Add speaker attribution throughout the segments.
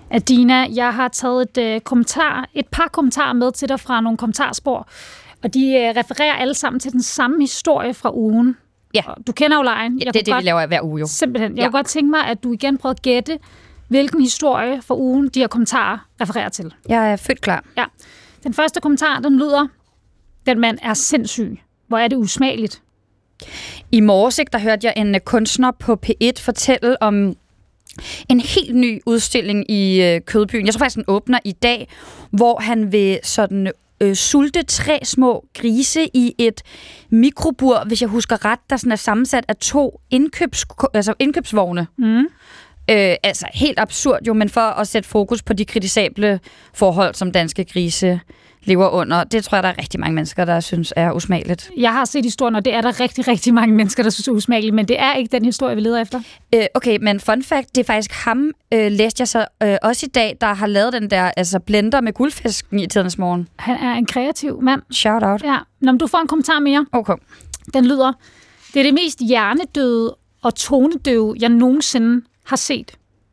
Speaker 1: Adina, jeg har taget et par kommentarer med til dig fra nogle kommentarspor, og de refererer alle sammen til den samme historie fra ugen.
Speaker 2: Ja.
Speaker 1: Du kender jo lejen.
Speaker 2: Ja, det er det, vi laver hver uge jo.
Speaker 1: Simpelthen. Jeg kunne godt tænke mig, at du igen prøver at gætte, hvilken historie fra ugen de her kommentarer refererer til.
Speaker 2: Jeg er født klar.
Speaker 1: Ja. Den første kommentar, den lyder, den mand er sindssyg. Hvor er det usmageligt.
Speaker 2: I morges, der hørte jeg en kunstner på P1 fortælle om en helt ny udstilling i Kødbyen. Jeg tror faktisk, den åbner i dag, hvor han vil sådan sulte 3 små grise i et mikrobur, hvis jeg husker ret, der sådan er sammensat af 2 indkøbsvogne. Altså helt absurd jo, men for at sætte fokus på de kritisable forhold, som danske grise lever under. Det tror jeg, der er rigtig mange mennesker, der synes er usmageligt.
Speaker 1: Jeg har set historien, og det er der rigtig, rigtig mange mennesker, der synes er usmageligt, men det er ikke den historie, vi leder efter.
Speaker 2: Okay, men fun fact, det er faktisk ham, læste jeg så også i dag, der har lavet den der blender med guldfisken i Tidernes Morgen.
Speaker 1: Han er en kreativ mand.
Speaker 2: Shout out.
Speaker 1: Ja. Nå, men du får en kommentar mere.
Speaker 2: Okay.
Speaker 1: Den lyder, det er det mest hjernedøde og tonedøve, jeg nogensinde har set.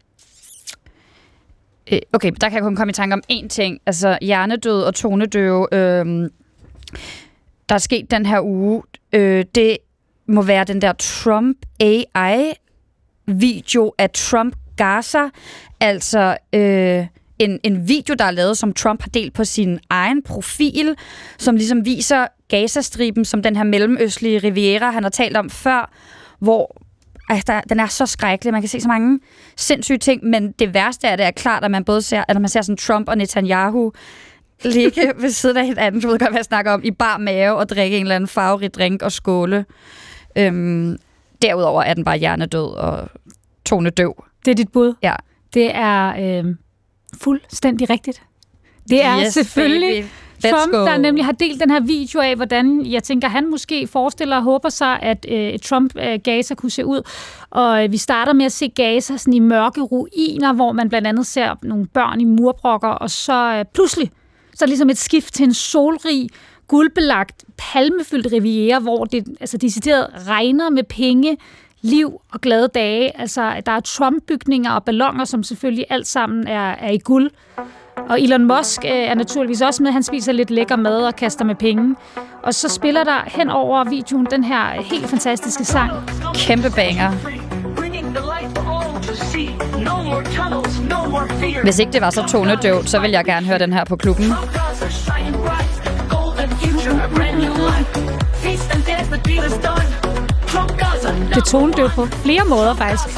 Speaker 2: Okay, der kan jeg kun komme i tanke om én ting. Altså hjernedød og tonedøve. Der er sket den her uge. Det må være den der Trump AI-video af Trump Gaza. Altså en video, der er lavet, som Trump har delt på sin egen profil, som ligesom viser Gazastriben som den her mellemøstlige riviera, han har talt om før, hvor den er så skrækkelig. Man kan se så mange sindssyge ting, men det værste er, det er klart, at man både ser, at man ser sådan Trump og Netanyahu ligge ved siden af hinanden, du ved godt, hvad jeg snakker om, i bar mave og drikke en eller anden farverig drink og skåle. Derudover er den bare hjernedød og tonedøv.
Speaker 1: Det er dit bud?
Speaker 2: Ja.
Speaker 1: Det er fuldstændig rigtigt. Det er selvfølgelig Trump, der nemlig har delt den her video af, hvordan jeg tænker, han måske forestiller og håber sig, at Trump-Gaza kunne se ud. Og vi starter med at se Gaza sådan i mørke ruiner, hvor man blandt andet ser nogle børn i murbrokker, og så pludselig så er det ligesom et skift til en solrig, guldbelagt, palmefyldt riviera, hvor det decideret regner med penge, liv og glade dage. Altså, der er Trump-bygninger og balloner, som selvfølgelig alt sammen er i guld. Og Elon Musk er naturligvis også med. Han spiser lidt lækker mad og kaster med penge. Og så spiller der hen over videoen den her helt fantastiske sang.
Speaker 2: Kæmpe banger. Hvis ikke det var så tonedøvt, så vil jeg gerne høre den her på klubben.
Speaker 1: Det er tonedøvt på flere måder, faktisk.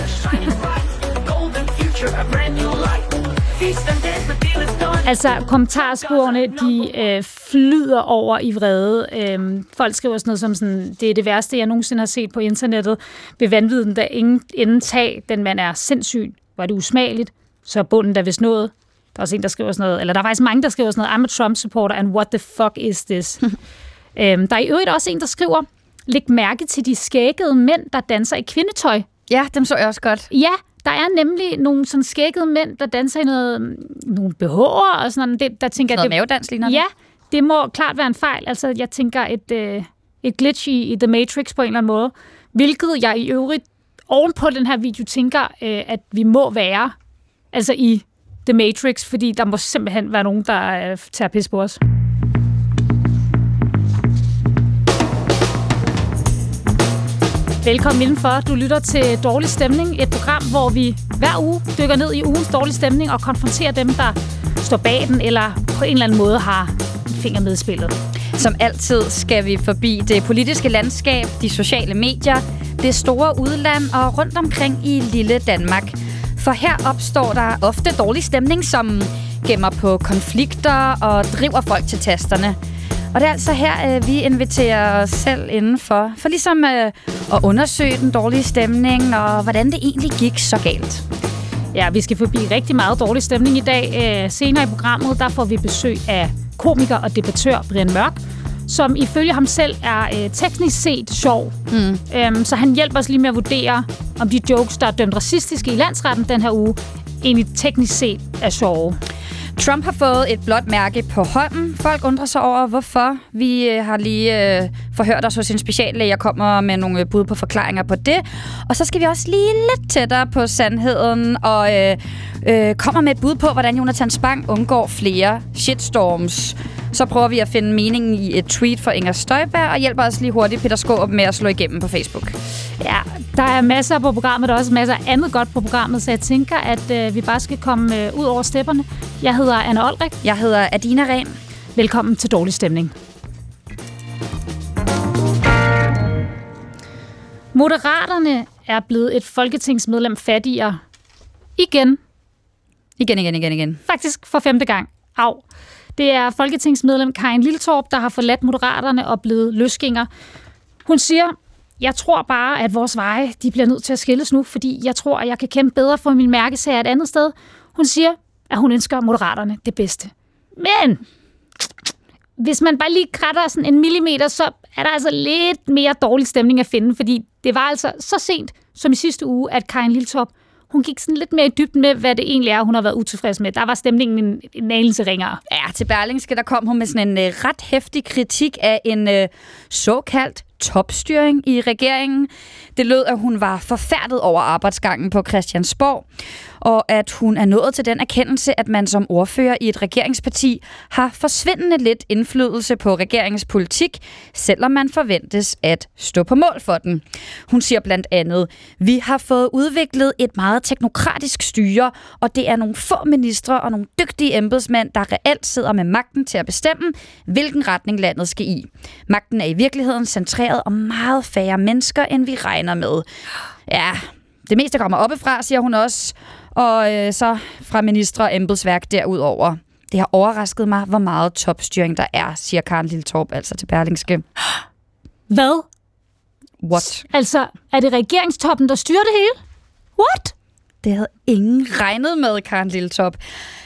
Speaker 1: Altså, kommentarsporene, de flyder over i vrede. Folk skriver sådan noget som sådan, det er det værste, jeg nogensinde har set på internettet. Ved vanvitden, der ingen enden tag. Den mand er sindssyg. Var det usmageligt? Så er bunden der vist noget. Der er også en, der skriver sådan noget, eller der er faktisk mange, der skriver sådan noget, I'm a Trump supporter, and what the fuck is this? Der er i øvrigt også en, der skriver, læg mærke til de skæggede mænd, der danser i kvindetøj.
Speaker 2: Ja, dem så jeg også godt.
Speaker 1: Ja, der er nemlig nogle sådan skæggede mænd, der danser i nogle BH'er og sådan noget. Der tænker
Speaker 2: noget mavedans ligner det?
Speaker 1: Ja, det må klart være en fejl. Altså, jeg tænker et glitch i The Matrix på en eller anden måde. Hvilket jeg i øvrigt ovenpå den her video tænker, at vi må være altså i The Matrix, fordi der må simpelthen være nogen, der tager pis på os. Velkommen indenfor. Du lytter til Dårlig Stemning, et program, hvor vi hver uge dykker ned i ugens dårlige stemning og konfronterer dem, der står bag den, eller på en eller anden måde har en finger med i spillet.
Speaker 2: Som altid skal vi forbi det politiske landskab, de sociale medier, det store udland og rundt omkring i lille Danmark. For her opstår der ofte dårlig stemning, som gemmer på konflikter og driver folk til tasterne. Og det er altså her, vi inviterer os selv indenfor, for ligesom at undersøge den dårlige stemning, og hvordan det egentlig gik så galt.
Speaker 1: Ja, vi skal forbi rigtig meget dårlig stemning i dag. Senere i programmet, der får vi besøg af komiker og debattør Brian Mørk, som ifølge ham selv er teknisk set sjov. Så han hjælper os lige med at vurdere, om de jokes, der er dømt racistiske i landsretten den her uge, egentlig teknisk set er sjove.
Speaker 2: Trump har fået et blåt mærke på hånden. Folk undrer sig over, hvorfor. Vi har lige forhørt os hos en speciallæge. Jeg kommer med nogle bud på forklaringer på det. Og så skal vi også lige lidt tættere på sandheden og kommer med et bud på, hvordan Jonathan Spang undgår flere shitstorms. Så prøver vi at finde meningen i et tweet fra Inger Støjberg og hjælper os lige hurtigt Peter Skaarup med at slå igennem på Facebook.
Speaker 1: Ja, der er masser på programmet, der er også masser af andet godt på programmet, så jeg tænker, at vi bare skal komme ud over stepperne. Jeg hedder Anna Olrik.
Speaker 2: Jeg hedder Adina Rehn.
Speaker 1: Velkommen til Dårlig Stemning. Moderaterne er blevet et folketingsmedlem fattigere. Igen. Faktisk for 5. gang. Au. Det er folketingsmedlem Karin Liltorp, der har forladt Moderaterne og blevet løsgænger. Hun siger, jeg tror bare, at vores veje de bliver nødt til at skilles nu, fordi jeg tror, at jeg kan kæmpe bedre for min mærkesager et andet sted. Hun siger, at hun ønsker Moderaterne det bedste. Men hvis man bare lige kratter sådan en millimeter, så er der altså lidt mere dårlig stemning at finde, fordi det var altså så sent som i sidste uge, at Karin Liltorp hun gik sådan lidt mere i dybden med, hvad det egentlig er, hun har været utilfreds med. Der var stemningen en anelse ringere.
Speaker 2: Ja, til Berlingske, der kom hun med sådan en ret heftig kritik af en såkaldt topstyring i regeringen. Det lød, at hun var forfærdet over arbejdsgangen på Christiansborg, og at hun er nået til den erkendelse, at man som ordfører i et regeringsparti har forsvindende lidt indflydelse på regeringens politik, selvom man forventes at stå på mål for den. Hun siger blandt andet, vi har fået udviklet et meget teknokratisk styre, og det er nogle få ministre og nogle dygtige embedsmænd, der reelt sidder med magten til at bestemme, hvilken retning landet skal i. Magten er i virkeligheden centreret om meget færre mennesker, end vi regner med. Ja, det meste kommer oppefra, siger hun også, og så fra ministre og embedsværk derudover. Det har overrasket mig, hvor meget topstyring der er, siger Karin Liltorp altså til Berlingske.
Speaker 1: Hvad?
Speaker 2: What?
Speaker 1: Altså, er det regeringstoppen, der styrer det hele? What?
Speaker 2: Det havde ingen regnet med, Karin Liltorp.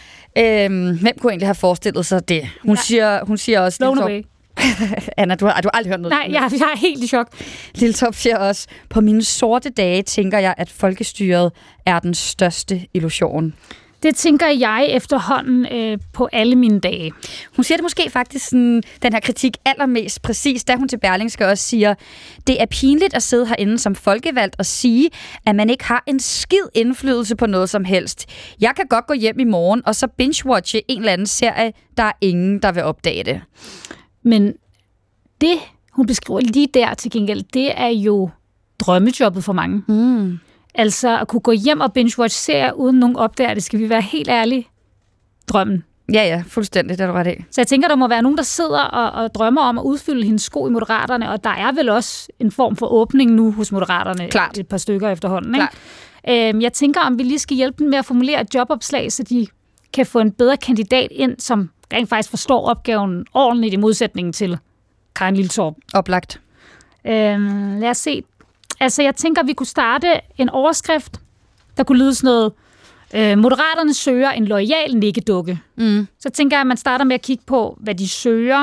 Speaker 2: Hvem kunne egentlig have forestillet sig det? Hun siger også...
Speaker 1: Blown away.
Speaker 2: Anna, du har aldrig hørt noget?
Speaker 1: Nej, jeg er helt i chok.
Speaker 2: Liltorp siger også, på mine sorte dage tænker jeg, at folkestyret er den største illusion.
Speaker 1: Det tænker jeg efterhånden på alle mine dage.
Speaker 2: Hun siger det måske faktisk sådan, den her kritik allermest præcis, da hun til Berlingske også siger, det er pinligt at sidde herinde som folkevalgt og sige, at man ikke har en skid indflydelse på noget som helst. Jeg kan godt gå hjem i morgen og så binge-watche en eller anden serie, der er ingen, der vil opdage det.
Speaker 1: Men det, hun beskriver lige der til gengæld, det er jo drømmejobbet for mange.
Speaker 2: Mm.
Speaker 1: Altså at kunne gå hjem og binge-watch serier uden nogen opdager det, skal vi være helt ærlige. Drømmen.
Speaker 2: Ja, fuldstændig, det er du ret i.
Speaker 1: Så jeg tænker, der må være nogen, der sidder og drømmer om at udfylde hendes sko i Moderaterne, og der er vel også en form for åbning nu hos Moderaterne.
Speaker 2: Klart.
Speaker 1: Et par stykker efterhånden. Ikke? Jeg tænker, om vi lige skal hjælpe dem med at formulere et jobopslag, så de kan få en bedre kandidat ind, som rent faktisk forstår opgaven ordentligt i modsætning til Karin Liltorp.
Speaker 2: Oplagt.
Speaker 1: Lad os se. Altså, jeg tænker, vi kunne starte en overskrift, der kunne lyde sådan noget, Moderaterne søger en loyal nikkedukke.
Speaker 2: Mm.
Speaker 1: Så tænker jeg, at man starter med at kigge på, hvad de søger.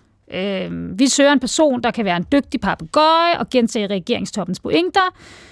Speaker 1: Vi søger en person, der kan være en dygtig papegøje og gentage regeringstoppens pointer.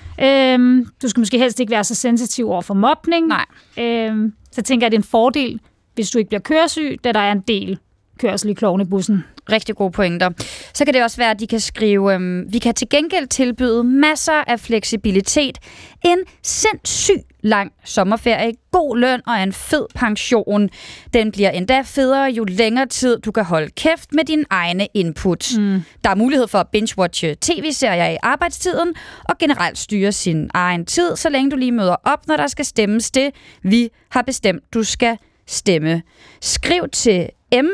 Speaker 1: Du skal måske helst ikke være så sensitiv over for mobning.
Speaker 2: Nej.
Speaker 1: Så tænker jeg, at det er en fordel, hvis du ikke bliver køresyg, da der er en del kørsel i klovnebussen.
Speaker 2: Rigtig gode pointer. Så kan det også være, at de kan skrive, vi kan til gengæld tilbyde masser af fleksibilitet, en sindssygt lang sommerferie, god løn og en fed pension. Den bliver endda federe, jo længere tid du kan holde kæft med dine egne input. Der er mulighed for at binge-watche tv-serier i arbejdstiden og generelt styre sin egen tid, så længe du lige møder op, når der skal stemmes det, vi har bestemt, du skal stemme. Skriv til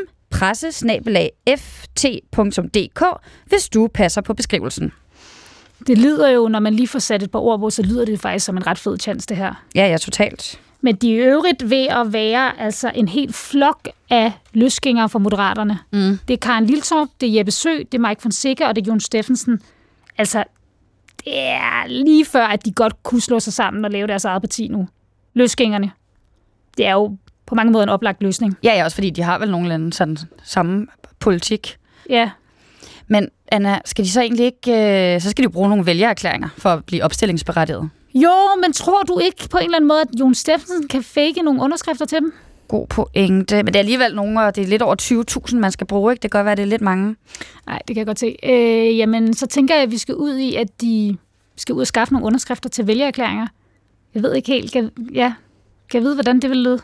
Speaker 2: presse@ft.dk, hvis du passer på beskrivelsen.
Speaker 1: Det lyder jo, når man lige får sat et par ord på, så lyder det faktisk som en ret fed chance, det her.
Speaker 2: Ja, totalt.
Speaker 1: Men de er øvrigt ved at være altså en helt flok af løsgængere for Moderaterne.
Speaker 2: Mm.
Speaker 1: Det er Karin Liltorp, det er Jeppe Søe, det er Mike Fonseca og det er Jon Steffensen. Altså, det er lige før, at de godt kunne slå sig sammen og lave deres eget parti nu. Løsgængerne. Det er jo på mange måder en oplagt løsning.
Speaker 2: Ja, også fordi de har vel nogenlunde sådan samme politik.
Speaker 1: Ja.
Speaker 2: Men Anna, skal de så egentlig ikke... så skal de jo bruge nogle vælgererklæringer for at blive opstillingsberettiget.
Speaker 1: Jo, men tror du ikke på en eller anden måde, at Jon Steffensen kan fake nogle underskrifter til dem?
Speaker 2: God pointe. Men det er alligevel nogle, og det er lidt over 20.000, man skal bruge, ikke? Det kan godt være, det er lidt mange.
Speaker 1: Nej, det kan jeg godt se. Jamen, så tænker jeg, at vi skal ud i, at de skal ud og skaffe nogle underskrifter til vælgererklæringer. Jeg ved ikke helt. Kan jeg vide, hvordan det vil lyde?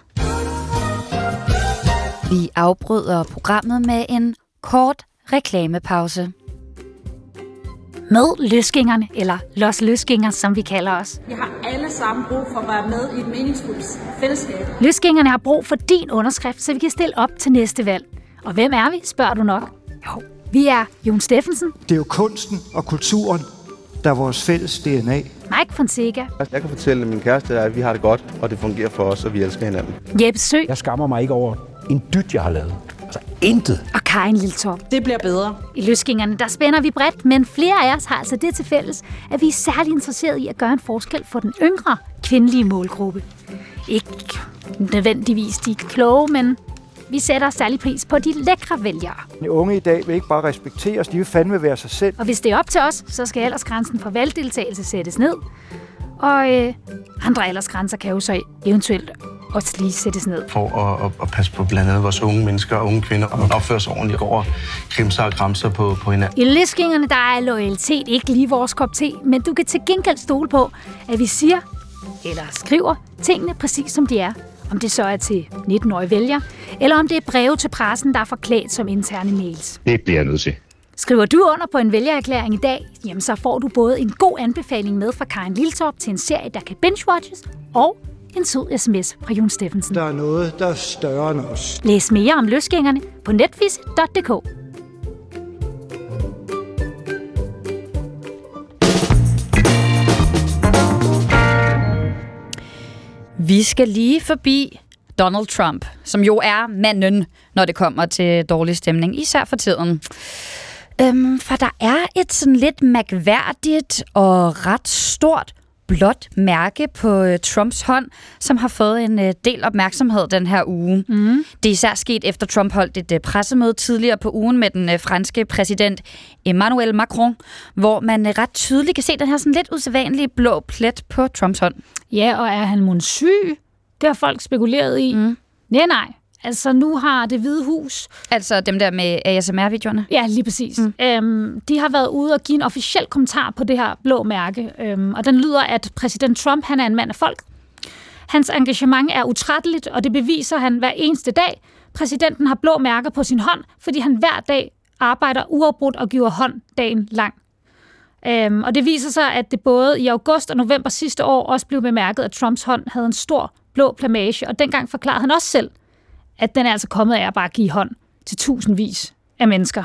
Speaker 2: Vi afbryder programmet med en kort reklamepause.
Speaker 1: Med løsgængerne, eller Los Løsgænger, som vi kalder os.
Speaker 3: Vi har alle sammen brug for at være med i et meningsfuldt fællesskab.
Speaker 1: Løsgængerne har brug for din underskrift, så vi kan stille op til næste valg. Og hvem er vi, spørger du nok? Jo, vi er Jon Steffensen.
Speaker 4: Det er jo kunsten og kulturen, der er vores fælles DNA.
Speaker 1: Mike Fonseca.
Speaker 5: Jeg kan fortælle min kæreste, at vi har det godt, og det fungerer for os, og vi elsker hinanden.
Speaker 1: Jeppe Sø.
Speaker 6: Jeg skammer mig ikke over en dyt, jeg har lavet. Altså intet.
Speaker 1: Og Karin Liltorp.
Speaker 3: Det bliver bedre.
Speaker 1: I Løsgængerne, der spænder vi bredt, men flere af os har altså det til fælles, at vi er særlig interesserede i at gøre en forskel for den yngre kvindelige målgruppe. Ikke nødvendigvis de kloge, men vi sætter særlig pris på de lækre vælgere.
Speaker 4: De unge i dag vil ikke bare respektere os, de vil fandme være sig selv.
Speaker 1: Og hvis det er op til os, så skal aldersgrænsen for valgdeltagelse sættes ned. Og andre aldersgrænser kan jo så eventuelt også lige sættes ned.
Speaker 5: For at passe på blandt andet vores unge mennesker og unge kvinder, og opføre sig ordentligt over krimser og kramser på hinanden.
Speaker 1: I Løsgængerne, der er loyalitet ikke lige vores kop te, men du kan til gengæld stole på, at vi siger eller skriver tingene præcis som de er. Om det så er til 19-årige vælgere, eller om det er breve til pressen, der er forklædt som interne mails.
Speaker 6: Det bliver jeg nødt til.
Speaker 1: Skriver du under på en vælgererklæring i dag, jamen så får du både en god anbefaling med fra Karin Liltorp til en serie, der kan binge-watches, og en sød sms fra Jon Steffensen.
Speaker 4: Der er noget, der er større end os.
Speaker 1: Læs mere om Løsgængerne på netvisit.dk.
Speaker 2: Vi skal lige forbi Donald Trump, som jo er manden, når det kommer til dårlig stemning, især for tiden. For der er et sådan lidt mærkværdigt og ret stort blåt mærke på Trumps hånd, som har fået en del opmærksomhed den her uge. Mm. Det er især sket efter Trump holdt et pressemøde tidligere på ugen med den franske præsident Emmanuel Macron, hvor man ret tydeligt kan se den her sådan lidt usædvanlige blå plet på Trumps hånd.
Speaker 1: Ja, og er han mon syg? Det har folk spekuleret i. Mm. Nej. Altså, nu har Det Hvide Hus...
Speaker 2: Altså dem der med ASMR-videoerne?
Speaker 1: Ja, lige præcis. De har været ude og give en officiel kommentar på det her blå mærke. Og den lyder, at præsident Trump, han er en mand af folk. Hans engagement er utrætteligt, og det beviser han hver eneste dag. Præsidenten har blå mærker på sin hånd, fordi han hver dag arbejder uafbrudt og giver hånd dagen lang. Og det viser sig, at det både i august og november sidste år også blev bemærket, at Trumps hånd havde en stor blå plamage. Og dengang forklarede han også selv, at den er altså kommet af at bare give hånd til tusindvis af mennesker.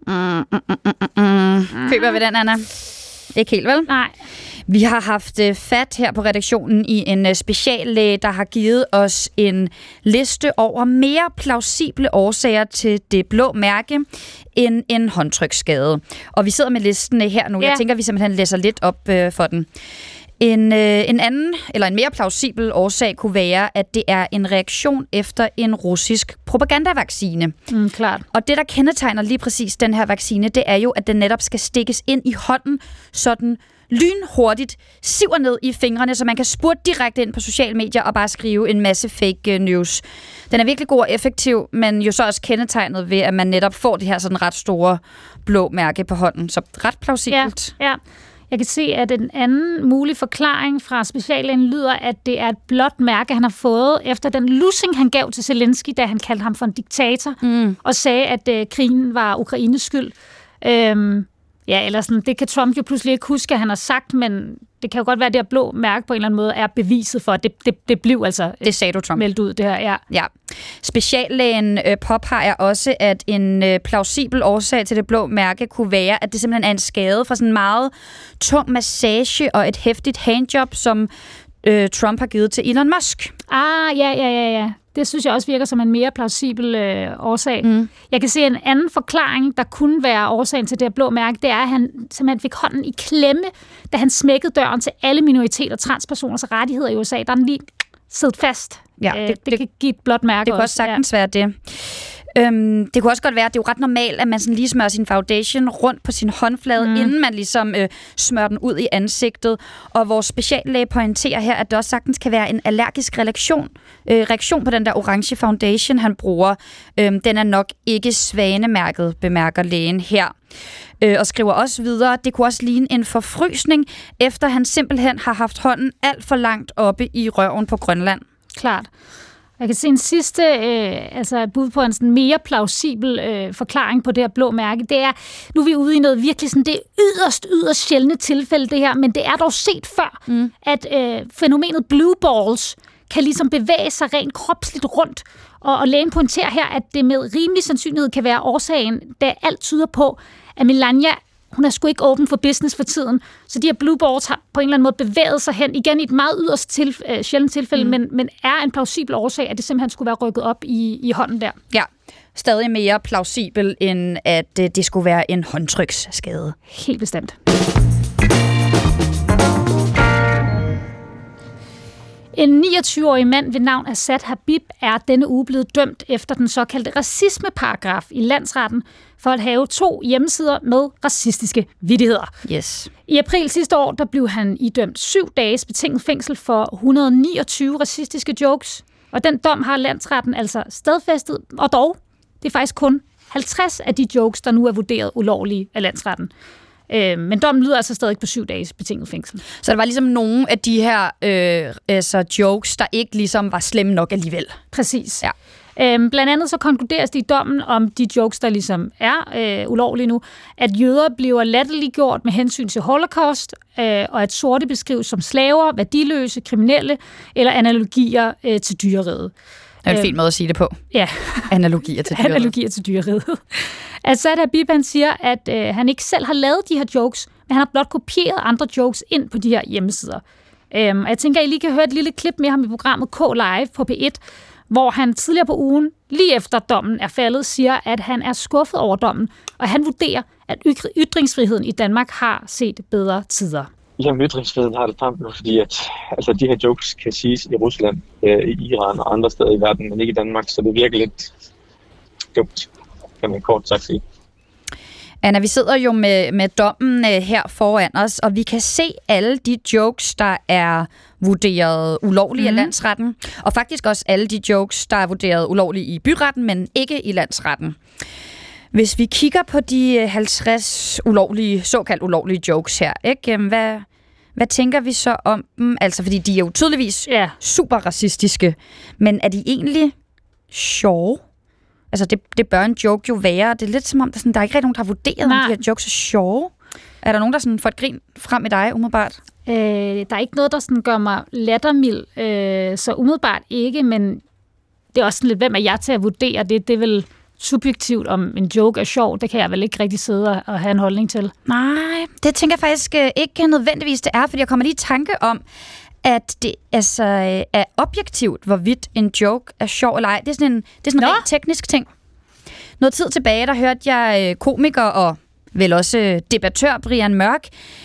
Speaker 2: Køber vi den, Anna? Ikke helt, vel?
Speaker 1: Nej.
Speaker 2: Vi har haft fat her på redaktionen i en speciallæge, der har givet os en liste over mere plausible årsager til det blå mærke end en håndtryksskade. Og vi sidder med listen her nu. Ja. Jeg tænker, vi simpelthen læser lidt op for den. En anden, eller en mere plausibel årsag kunne være, at det er en reaktion efter en russisk propagandavaccine.
Speaker 1: Klart.
Speaker 2: Og det, der kendetegner lige præcis den her vaccine, det er jo, at den netop skal stikkes ind i hånden, så den lynhurtigt siver ned i fingrene, så man kan spurte direkte ind på sociale medier og bare skrive en masse fake news. Den er virkelig god og effektiv, men jo så også kendetegnet ved, at man netop får det her sådan ret store blå mærke på hånden. Så ret plausibelt.
Speaker 1: Ja. Jeg kan se, at en anden mulig forklaring fra speciallægen lyder, at det er et blåt mærke, han har fået efter den lussing, han gav til Zelensky, da han kaldte ham for en diktator, og sagde, at krigen var Ukraines skyld. Eller sådan, det kan Trump jo pludselig ikke huske, at han har sagt, men det kan jo godt være, at det her blå mærke på en eller anden måde er beviset for, at det blev altså
Speaker 2: det sagde du, Trump.
Speaker 1: Meldt ud, det her.
Speaker 2: Ja. Speciallægen påpeger også, at en plausibel årsag til det blå mærke kunne være, at det simpelthen er en skade fra sådan en meget tung massage og et heftigt handjob, som Trump har givet til Elon Musk.
Speaker 1: Ja. Det synes jeg også virker som en mere plausibel årsag. Jeg kan se en anden forklaring, der kunne være årsagen til det her blå mærke, det er, at han simpelthen fik hånden i klemme, da han smækkede døren til alle minoriteter og transpersoners rettigheder i USA. Der er den lige siddet fast.
Speaker 2: Ja,
Speaker 1: det kan give et blåt mærke.
Speaker 2: Det kan også sagtens være det. Det kunne også godt være, at det er jo ret normalt, at man sådan lige smører sin foundation rundt på sin håndflade, inden man ligesom smører den ud i ansigtet. Og vores speciallæge pointerer her, at det også sagtens kan være en allergisk reaktion på den der orange foundation, han bruger. Den er nok ikke svanemærket, bemærker lægen her. Og skriver også videre, det kunne også ligne en forfrysning, efter han simpelthen har haft hånden alt for langt oppe i røven på Grønland.
Speaker 1: Klart. Jeg kan se en sidste bud på en sådan mere plausibel forklaring på det her blå mærke. Det er, nu er vi ude i noget virkelig sådan, det er yderst sjældne tilfælde det her, men det er dog set før, at fænomenet blue balls kan ligesom bevæge sig rent kropsligt rundt. Og lægen pointerer her, at det med rimelig sandsynlighed kan være årsagen, da alt tyder på, at Melania, hun er sgu ikke åben for business for tiden. Så de her blue balls har på en eller anden måde bevæget sig hen, igen i et meget yderst sjældent tilfælde, men er en plausibel årsag, at det simpelthen skulle være rykket op i hånden der.
Speaker 2: Ja, stadig mere plausibel, end at det skulle være en håndtryksskade.
Speaker 1: Helt bestemt. En 29-årig mand ved navn Assad Habib er denne uge blevet dømt efter den såkaldte racismeparagraf i landsretten for at have 2 hjemmesider med racistiske vittigheder.
Speaker 2: Yes.
Speaker 1: I april sidste år, der blev han idømt 7 dages betinget fængsel for 129 racistiske jokes, og den dom har landsretten altså stadfæstet, og dog, det er faktisk kun 50 af de jokes, der nu er vurderet ulovlige af landsretten. Men dommen lyder altså stadig på 7 dages betinget fængsel.
Speaker 2: Så der var ligesom nogle af de her jokes, der ikke ligesom var slemme nok alligevel.
Speaker 1: Præcis. Ja. Blandt andet så konkluderes det i dommen om de jokes, der ligesom er ulovlige nu, at jøder bliver latterliggjort med hensyn til holocaust, og at sorte beskrives som slaver, værdiløse, kriminelle eller analogier til dyreriget.
Speaker 2: Det er en fin måde at sige det på.
Speaker 1: Ja.
Speaker 2: Analogier til dyreriget.
Speaker 1: Analogier til dyreriget. Assad Habib, han siger, at han ikke selv har lavet de her jokes, men han har blot kopieret andre jokes ind på de her hjemmesider. Og jeg tænker, at I lige kan høre et lille klip med ham i programmet K-Live på P1, hvor han tidligere på ugen, lige efter dommen er faldet, siger, at han er skuffet over dommen, og han vurderer, at ytringsfriheden i Danmark har set bedre tider.
Speaker 7: Jamen, ytringsfriheden har det frem nu, fordi at de her jokes kan siges i Rusland, i Iran og andre steder i verden, men ikke i Danmark, så det virker lidt dumt, kan man kort sagt sige.
Speaker 2: Anna, vi sidder jo med dommen her foran os, og vi kan se alle de jokes, der er vurderet ulovlige af landsretten, og faktisk også alle de jokes, der er vurderet ulovlige i byretten, men ikke i landsretten. Hvis vi kigger på de 50 såkaldt ulovlige jokes her, ikke? Hvad tænker vi så om dem? Altså, fordi de er jo tydeligvis super racistiske, men er de egentlig sjove? Altså, det bør en joke jo være. Det er lidt som om, der er ikke rigtig nogen, der har vurderet, om de her jokes er sjove. Er der nogen, der sådan får et grin frem i dig, umiddelbart?
Speaker 1: Der er ikke noget, der sådan gør mig lattermild, så umiddelbart ikke, men det er også sådan lidt, hvem er jeg til at vurdere det? Det er vel subjektivt, om en joke er sjov. Det kan jeg vel ikke rigtig sidde og have en holdning til.
Speaker 2: Nej, det tænker jeg faktisk ikke nødvendigvis, det er, fordi jeg kommer lige i tanke om, at det altså er objektivt, hvorvidt en joke er sjov eller ej. Det er sådan en rent teknisk ting. Noget tid tilbage, der hørte jeg komiker og vel også debattør Brian Mørk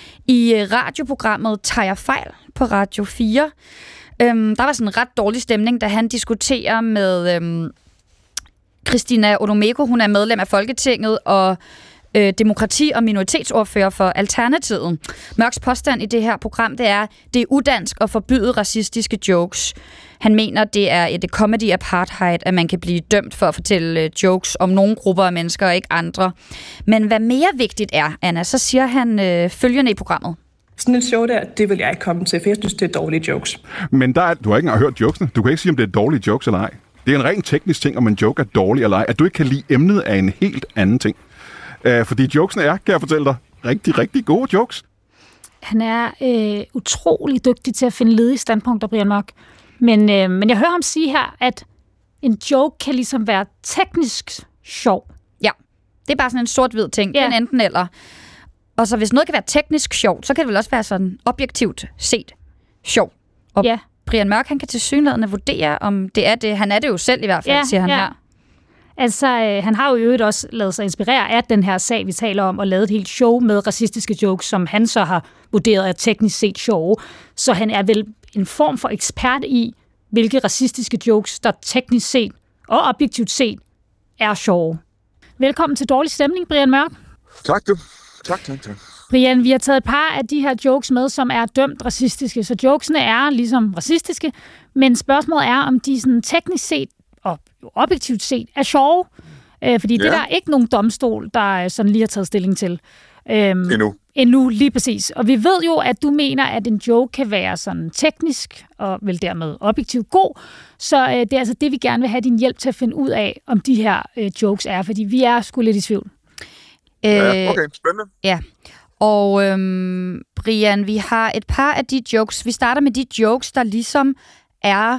Speaker 2: i radioprogrammet Tager Fejl på Radio 4. Der var sådan en ret dårlig stemning, da han diskuterer med Christina Olumeko. Hun er medlem af Folketinget og demokrati- og minoritetsordfører for Alternativet. Mørks påstand i det her program, det er udansk at forbyde racistiske jokes. Han mener, det er et comedy apartheid, at man kan blive dømt for at fortælle jokes om nogle grupper af mennesker og ikke andre. Men hvad mere vigtigt er, Anna, så siger han følgende i programmet.
Speaker 8: Sådan et show der, det vil jeg ikke komme til, for jeg synes, det er dårlige jokes.
Speaker 9: Men du har ikke engang hørt jokesene. Du kan ikke sige, om det er dårlige jokes eller ej. Det er en rent teknisk ting, om en joke er dårlig eller ej. At du ikke kan lide emnet af en helt anden ting. Fordi jokesene er, kan jeg fortælle dig, rigtig, rigtig gode jokes.
Speaker 1: Han er utrolig dygtig til at finde ledige standpunkter, Brian Mørk. Men jeg hører ham sige her, at en joke kan ligesom være teknisk sjov.
Speaker 2: Ja, det er bare sådan en sort-hvid ting. Ja. Den enten eller. Og så hvis noget kan være teknisk sjovt, så kan det vel også være sådan objektivt set sjov. Og Brian Mørk, han kan tilsyneladende vurdere, om det er det. Han er det jo selv i hvert fald, siger han her.
Speaker 1: Altså, han har jo i øvrigt også lavet sig inspirere af den her sag, vi taler om, og lavet et helt show med racistiske jokes, som han så har vurderet er teknisk set sjove. Så han er vel en form for ekspert i, hvilke racistiske jokes, der teknisk set og objektivt set er sjove. Velkommen til Dårlig Stemning, Brian Mørk.
Speaker 10: Tak du. Tak.
Speaker 1: Brian, vi har taget et par af de her jokes med, som er dømt racistiske. Så jokesene er ligesom racistiske, men spørgsmålet er, om de sådan teknisk set og objektivt set er sjove. Fordi det der er ikke nogen domstol, der sådan lige har taget stilling til. Endnu, lige præcis. Og vi ved jo, at du mener, at en joke kan være sådan teknisk og vel dermed objektivt god. Så det er altså det, vi gerne vil have din hjælp til at finde ud af, om de her jokes er. Fordi vi er sgu lidt i tvivl.
Speaker 10: Okay, spændende.
Speaker 2: Ja. Og Brian, vi har et par af de jokes. Vi starter med de jokes, der ligesom er,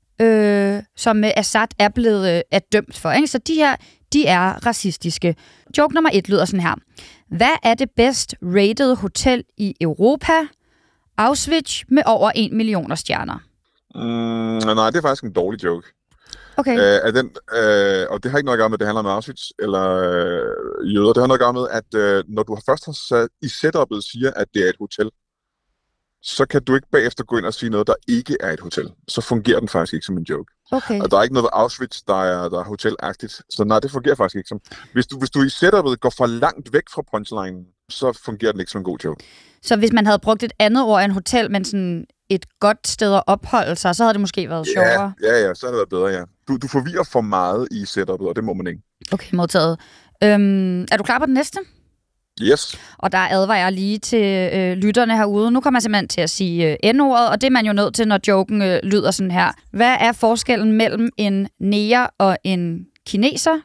Speaker 2: som Assad er blevet dømt for. Ikke? Så de her, de er racistiske. Joke nummer 1 lyder sådan her. Hvad er det bedst rated hotel i Europa? Auschwitz med over 1 million stjerner.
Speaker 10: Nej, det er faktisk en dårlig joke.
Speaker 2: Okay.
Speaker 10: Og det har ikke noget at gøre med, at det handler om Auschwitz eller jøder. Det har noget at gøre med, at når du først har sat i setup'et siger, at det er et hotel, så kan du ikke bagefter gå ind og sige noget, der ikke er et hotel. Så fungerer den faktisk ikke som en joke.
Speaker 2: Okay.
Speaker 10: Og der er ikke noget ved Auschwitz, der er hotelagtigt. Så nej, det fungerer faktisk ikke som. Hvis du i setup'et går for langt væk fra punchlinen, så fungerer den ikke som en god joke.
Speaker 2: Så hvis man havde brugt et andet ord end hotel, men sådan et godt sted at opholde sig, så havde det måske været sjovere.
Speaker 10: Ja, så havde det været bedre, ja. Du forvirrer for meget i setup'et, og det må man ikke.
Speaker 2: Okay, modtaget. Er du klar på den næste?
Speaker 10: Yes.
Speaker 2: Og der advarer jeg lige til lytterne herude. Nu kommer jeg simpelthen til at sige N-ordet, og det er man jo nødt til, når joken lyder sådan her. Hvad er forskellen mellem en neger og en kineser?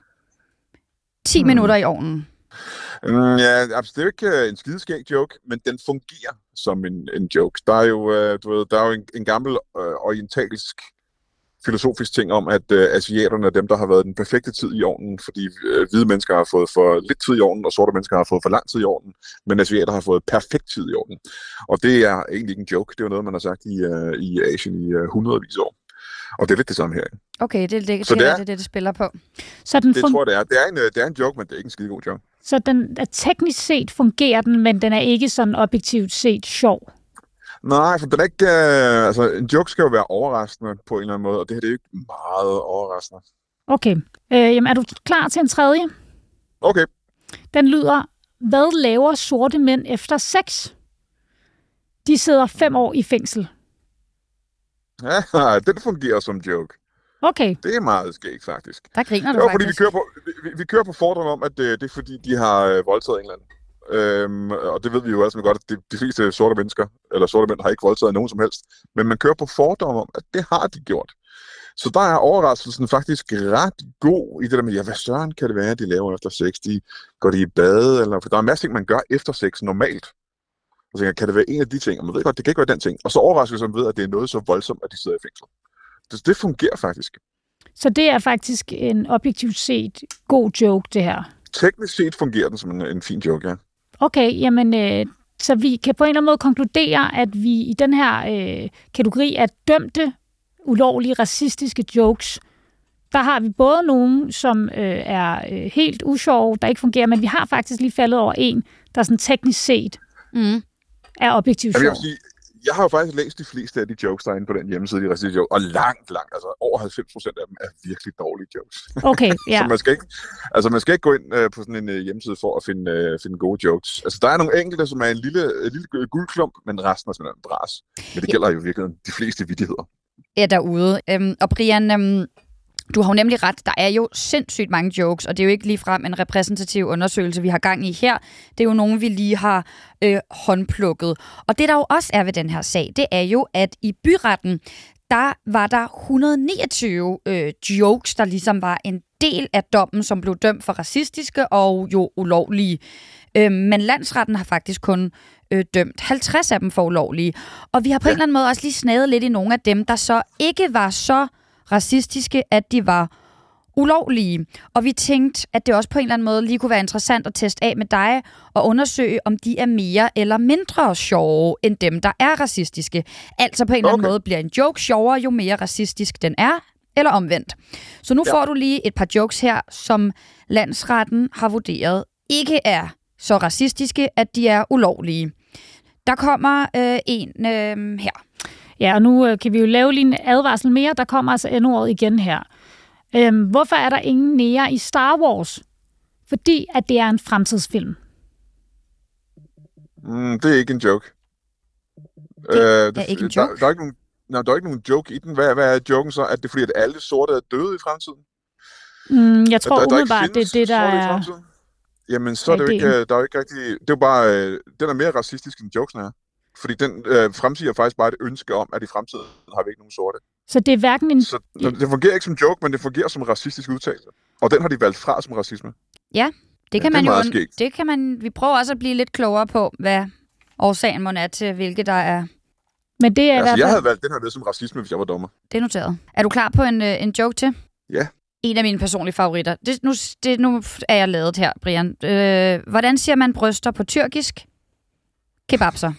Speaker 2: 10 minutter i ovnen.
Speaker 10: Ja, det er jo ikke en skideskæg joke, men den fungerer som en joke. Der er jo, en gammel orientalsk filosofisk ting om, at asiaterne er dem, der har været den perfekte tid i ovnen, fordi hvide mennesker har fået for lidt tid i ovnen, og sorte mennesker har fået for lang tid i ovnen, men asiater har fået perfekt tid i ovnen. Og det er egentlig ikke en joke. Det er jo noget, man har sagt i Asien i hundredvis af år. Og det er lidt det samme her. Okay,
Speaker 2: det er det spiller på.
Speaker 1: Så den
Speaker 10: tror jeg, det er. Det er en joke, men det er ikke en skidegod joke.
Speaker 1: Så den er teknisk set fungerer den, men den er ikke sådan objektivt set sjov?
Speaker 10: Nej, for den er ikke... en joke skal jo være overraskende på en eller anden måde, og det her det er jo ikke meget overraskende.
Speaker 1: Okay. Jamen, er du klar til en tredje?
Speaker 10: Okay.
Speaker 1: Den lyder, hvad laver sorte mænd efter sex? De sidder 5 år i fængsel.
Speaker 10: Ja, den fungerer som joke.
Speaker 1: Okay.
Speaker 10: Det er meget skægt, faktisk.
Speaker 2: Der griner du
Speaker 10: faktisk. Fordi vi kører på fordom om, at det er fordi, de har voldtaget England. Og det ved vi jo også godt, at de fleste sorte mennesker, eller sorte mænd, har ikke voldtaget nogen som helst. Men man kører på fordom om, at det har de gjort. Så der er overraskelsen faktisk ret god i det der med, hvad søren kan det være, de laver efter sex? Går de i bade? Eller, for der er en masse ting, man gør efter sex normalt. Og så kan det være en af de ting, og man ved godt, det kan ikke være den ting. Og så overraskelsen ved, at det er noget så voldsomt, at de sidder i fængsel. Det fungerer faktisk.
Speaker 1: Så det er faktisk en objektivt set god joke, det her?
Speaker 10: Teknisk set fungerer den som en fin joke, ja.
Speaker 1: Okay, jamen, så vi kan på en eller anden måde konkludere, at vi i den her kategori af dømte, ulovlige, racistiske jokes, der har vi både nogen, som er helt usjove, der ikke fungerer, men vi har faktisk lige faldet over en, der sådan teknisk set er objektivt sjov.
Speaker 10: Jeg har jo faktisk læst de fleste af de jokes, der er inde på den hjemmeside, de racistiske jokes, og langt, altså over 90% af dem er virkelig dårlige jokes.
Speaker 1: Okay, ja.
Speaker 10: Så man skal ikke gå ind på sådan en hjemmeside for at finde gode jokes. Altså, der er nogle enkelte, som er en lille guldklump, men resten er simpelthen en bras. Men det gælder jo virkelig de fleste vittigheder.
Speaker 2: Ja, derude. Og Brian, du har jo nemlig ret. Der er jo sindssygt mange jokes, og det er jo ikke ligefrem en repræsentativ undersøgelse, vi har gang i her. Det er jo nogen, vi lige har håndplukket. Og det, der jo også er ved den her sag, det er jo, at i byretten, der var der 129 jokes, der ligesom var en del af dommen, som blev dømt for racistiske og jo ulovlige. Men landsretten har faktisk kun dømt 50 af dem for ulovlige. Og vi har på en eller anden måde også lige snadet lidt i nogle af dem, der så ikke var så racistiske, at de var ulovlige. Og vi tænkte, at det også på en eller anden måde lige kunne være interessant at teste af med dig og undersøge, om de er mere eller mindre sjove end dem, der er racistiske. Altså på en eller anden måde bliver en joke sjovere, jo mere racistisk den er, eller omvendt. Så nu får du lige et par jokes her, som landsretten har vurderet ikke er så racistiske, at de er ulovlige. Der kommer en her.
Speaker 1: Ja, og nu kan vi jo lave lige en advarsel mere. Der kommer altså N-ordet igen her. Hvorfor er der ingen nære i Star Wars? Fordi at det er en fremtidsfilm.
Speaker 10: Det er ikke en joke.
Speaker 2: Det er ikke en joke?
Speaker 10: Der er ikke nogen joke i den. Hvad er joken så? At det er fordi, at alle sorte er døde i fremtiden?
Speaker 1: Jeg tror umiddelbart, det er det, der er...
Speaker 10: Jamen, så er det jo ikke, der er jo ikke rigtig... Det er jo bare... Den er mere racistisk, end jokesen er. Fordi den fremsiger faktisk bare et ønske om, at i fremtiden har vi ikke nogen sorte.
Speaker 1: Så det er hverken en...
Speaker 10: Så det fungerer ikke som joke, men det fungerer som racistisk udtalelse. Og den har de valgt fra som racisme.
Speaker 2: Ja, det kan man jo... Det kan man... Vi prøver også at blive lidt klogere på, hvad årsagen må er til, hvilke der er...
Speaker 1: Men det er
Speaker 10: altså, jeg havde valgt den her som racisme, hvis jeg var dommer.
Speaker 2: Det er noteret. Er du klar på en joke til?
Speaker 10: Ja.
Speaker 2: En af mine personlige favoritter. Nu er jeg lavet her, Brian. Hvordan siger man bryster på tyrkisk? Kebabser.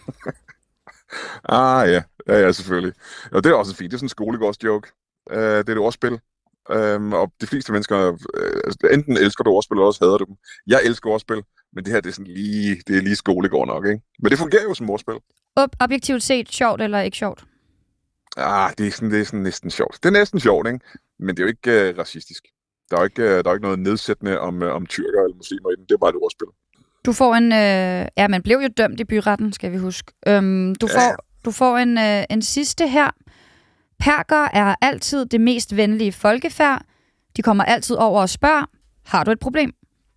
Speaker 10: Ja, selvfølgelig. Og det er også fint. Det er sådan en skolegårdsjoke. Det er et ordspil. Og de fleste mennesker, enten elsker du ordspil, eller også hader du dem. Jeg elsker ordspil, men det her det er sådan lige skolegård nok, ikke? Men det fungerer jo som ordspil.
Speaker 2: Objektivt set, sjovt eller ikke sjovt?
Speaker 10: Det er sådan næsten sjovt. Det er næsten sjovt, ikke? Men det er jo ikke racistisk. Der er jo ikke noget nedsættende om tyrker eller muslimer i den. Det er bare et ordspil.
Speaker 2: Du får en... man blev jo dømt i byretten, skal vi huske. Du får en sidste her. Perker er altid det mest venlige folkefærd. De kommer altid over og spørger, har du et problem?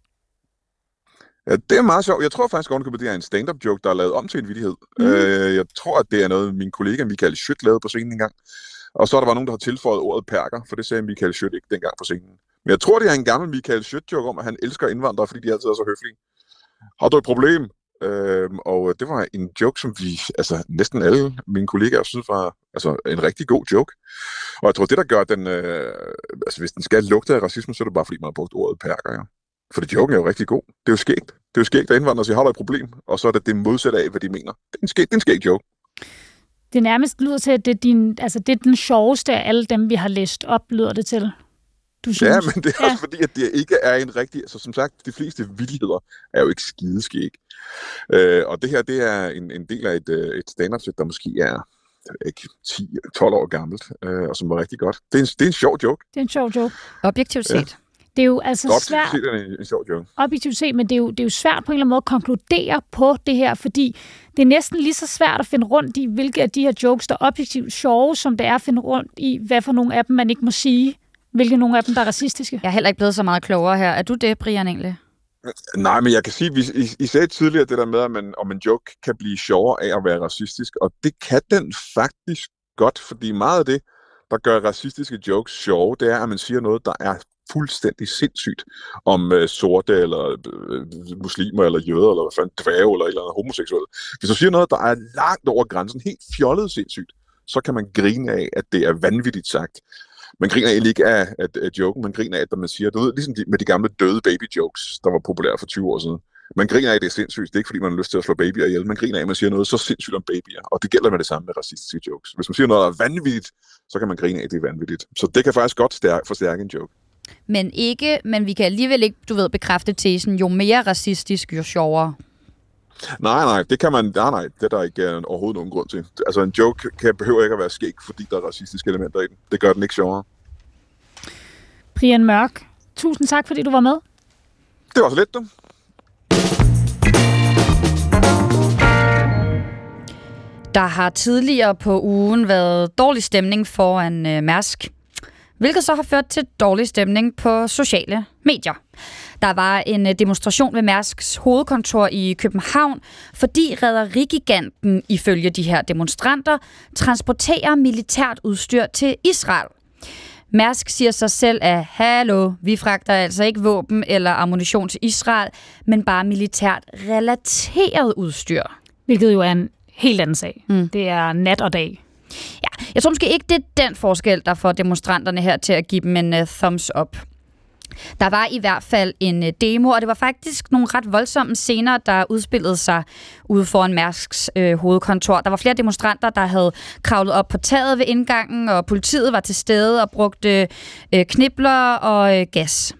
Speaker 10: Ja, det er meget sjovt. Jeg tror faktisk godt, at det er en stand-up joke, der er lavet om til en vittighed. Jeg tror, at det er noget, min kollega Michael Schødt lavede på scenen engang. Og så er der var nogen, der har tilføjet ordet perker, for det sagde Michael Schødt ikke dengang på scenen. Men jeg tror, det er en gammel Michael Schødt-joke om, at han elsker indvandrere, fordi de altid er så høflige. Har du et problem? Og det var en joke, som næsten alle mine kollegaer synes var en rigtig god joke. Og jeg tror, det der gør den, hvis den skal lugte af racisme, så er det bare, fordi man har brugt ordet perker, ja. Fordi joken er jo rigtig god. Det er jo skægt. Det er jo skægt, at indvandrere siger, har du et problem? Og så er det modsatte af, hvad de mener. Det er en skægt joke.
Speaker 1: Det nærmest lyder til, at det er den sjoveste af alle dem, vi har læst op, lyder det til. Du synes?
Speaker 10: Ja, men det er også fordi, at det ikke er en rigtig... Altså som sagt, de fleste vittigheder er jo ikke skideskæg. Og det her, det er en del af et stand-up-sæt, der måske er 10-12 år gammelt, og som var rigtig godt. Det er en sjov joke.
Speaker 1: Det er en sjov joke.
Speaker 2: Objektivt set.
Speaker 1: Ja. Det er jo altså svært...
Speaker 10: Objektivt set er en sjov joke.
Speaker 1: Objektivt set, men det er jo svært på en eller anden måde at konkludere på det her, fordi det er næsten lige så svært at finde rundt i, hvilke af de her jokes, der er objektivt sjove, som det er at finde rundt i, hvad for nogle af dem, man ikke må sige. Hvilke nogle af dem, der er racistiske.
Speaker 2: Jeg er heller ikke blevet så meget klogere her. Er du det, Brian, egentlig?
Speaker 10: Nej, men jeg kan sige, I sagde tidligere det der med, om en joke kan blive sjovere af at være racistisk, og det kan den faktisk godt, fordi meget af det, der gør racistiske jokes sjove, det er, at man siger noget, der er fuldstændig sindssygt om sorte, eller muslimer, eller jøder, eller hvad fanden, dværge, eller et eller andet homoseksuelle. Hvis du siger noget, der er langt over grænsen, helt fjollet sindssygt, så kan man grine af, at det er vanvittigt sagt. Man griner egentlig ikke af joken, man griner af, at man siger, du ved, ligesom med de gamle døde baby-jokes, der var populære for 20 år siden. Man griner af, at det er sindssygt. Det er ikke, fordi man har lyst til at slå babyer ihjel. Man griner af, at man siger noget så sindssygt om babyer. Og det gælder med det samme med racistiske jokes. Hvis man siger noget, der er vanvittigt, så kan man grine af, at det er vanvittigt. Så det kan faktisk godt forstærke en joke.
Speaker 2: Men vi kan alligevel ikke, bekræfte tesen, jo mere racistisk, jo sjovere.
Speaker 10: Nej, det kan man... Nej, det er der ikke overhovedet nogen grund til. Altså, en joke behøver ikke at være skæg, fordi der er racistiske elementer i den. Det gør den ikke sjovere.
Speaker 1: Brian Mørk, tusind tak, fordi du var med.
Speaker 10: Det var så lidt, du.
Speaker 2: Der har tidligere på ugen været dårlig stemning foran Mærsk, hvilket så har ført til dårlig stemning på sociale medier. Der var en demonstration ved Mærsks hovedkontor i København, fordi rederigiganten ifølge de her demonstranter transporterer militært udstyr til Israel. Mærsk siger sig selv, at hallo, vi fragter altså ikke våben eller ammunition til Israel, men bare militært relateret udstyr.
Speaker 1: Hvilket jo er en helt anden sag. Det er nat og dag.
Speaker 2: Ja, jeg tror måske ikke, det er den forskel, der får demonstranterne her til at give dem en thumbs up. Der var i hvert fald en demo, og det var faktisk nogle ret voldsomme scener, der udspillede sig ude foran Mærsks hovedkontor. Der var flere demonstranter, der havde kravlet op på taget ved indgangen, og politiet var til stede og brugte knibler og gas.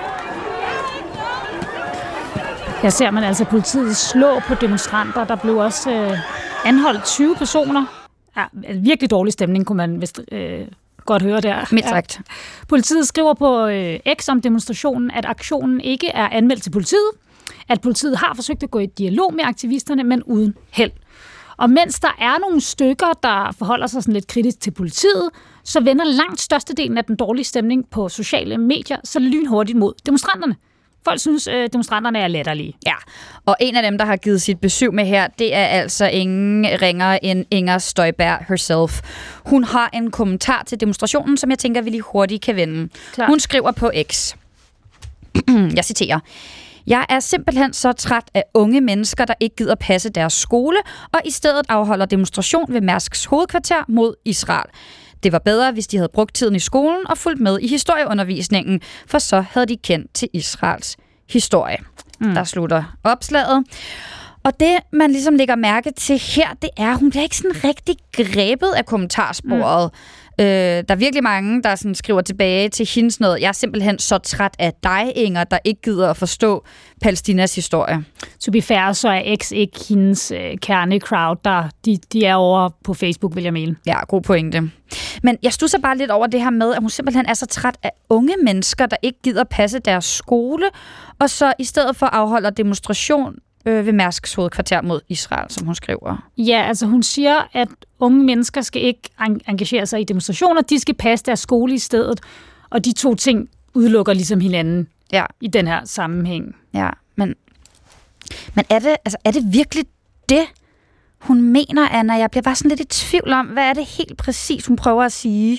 Speaker 1: Her ser man altså politiet slå på demonstranter. Der blev også anholdt 20 personer. Ja, virkelig dårlig stemning, kunne man vist godt høre der.
Speaker 2: Mit sagt.
Speaker 1: Ja. Politiet skriver på X om demonstrationen, at aktionen ikke er anmeldt til politiet, at politiet har forsøgt at gå i dialog med aktivisterne, men uden held. Og mens der er nogle stykker, der forholder sig sådan lidt kritisk til politiet, så vender langt størstedelen af den dårlige stemning på sociale medier så lynhurtigt mod demonstranterne. Folk synes, demonstranterne er latterlige.
Speaker 2: Ja, og en af dem, der har givet sit besøg med her, det er altså ingen ringere end Inger Støjberg herself. Hun har en kommentar til demonstrationen, som jeg tænker, vi lige hurtigt kan vende. Klar. Hun skriver på X. Jeg citerer. Jeg er simpelthen så træt af unge mennesker, der ikke gider passe deres skole, og i stedet afholder demonstration ved Mærsks hovedkvarter mod Israel. Det var bedre, hvis de havde brugt tiden i skolen og fulgt med i historieundervisningen, for så havde de kendt til Israels historie. Der slutter opslaget. Og det, man ligesom lægger mærke til her, det er, at hun bliver ikke sådan rigtig grebet af kommentarsporet. Der er virkelig mange, der sådan skriver tilbage til hendes noget. Jeg er simpelthen så træt af dig, Inger, der ikke gider at forstå Palæstinas historie.
Speaker 1: To be fair, så er X ikke hendes kerne-crowd, der de er over på Facebook, vil jeg mene.
Speaker 2: Ja, god pointe. Men jeg studser bare lidt over det her med, at hun simpelthen er så træt af unge mennesker, der ikke gider passe deres skole, og så i stedet for afholder demonstration ved Mærsks hovedkvarter mod Israel, som hun skriver.
Speaker 1: Ja, altså hun siger, at unge mennesker skal ikke engagere sig i demonstrationer, de skal passe deres skole i stedet, og de to ting udelukker ligesom hinanden i den her sammenhæng.
Speaker 2: Ja, men er det virkelig det, hun mener, Anna? Jeg bliver bare sådan lidt i tvivl om, hvad er det helt præcis, hun prøver at sige?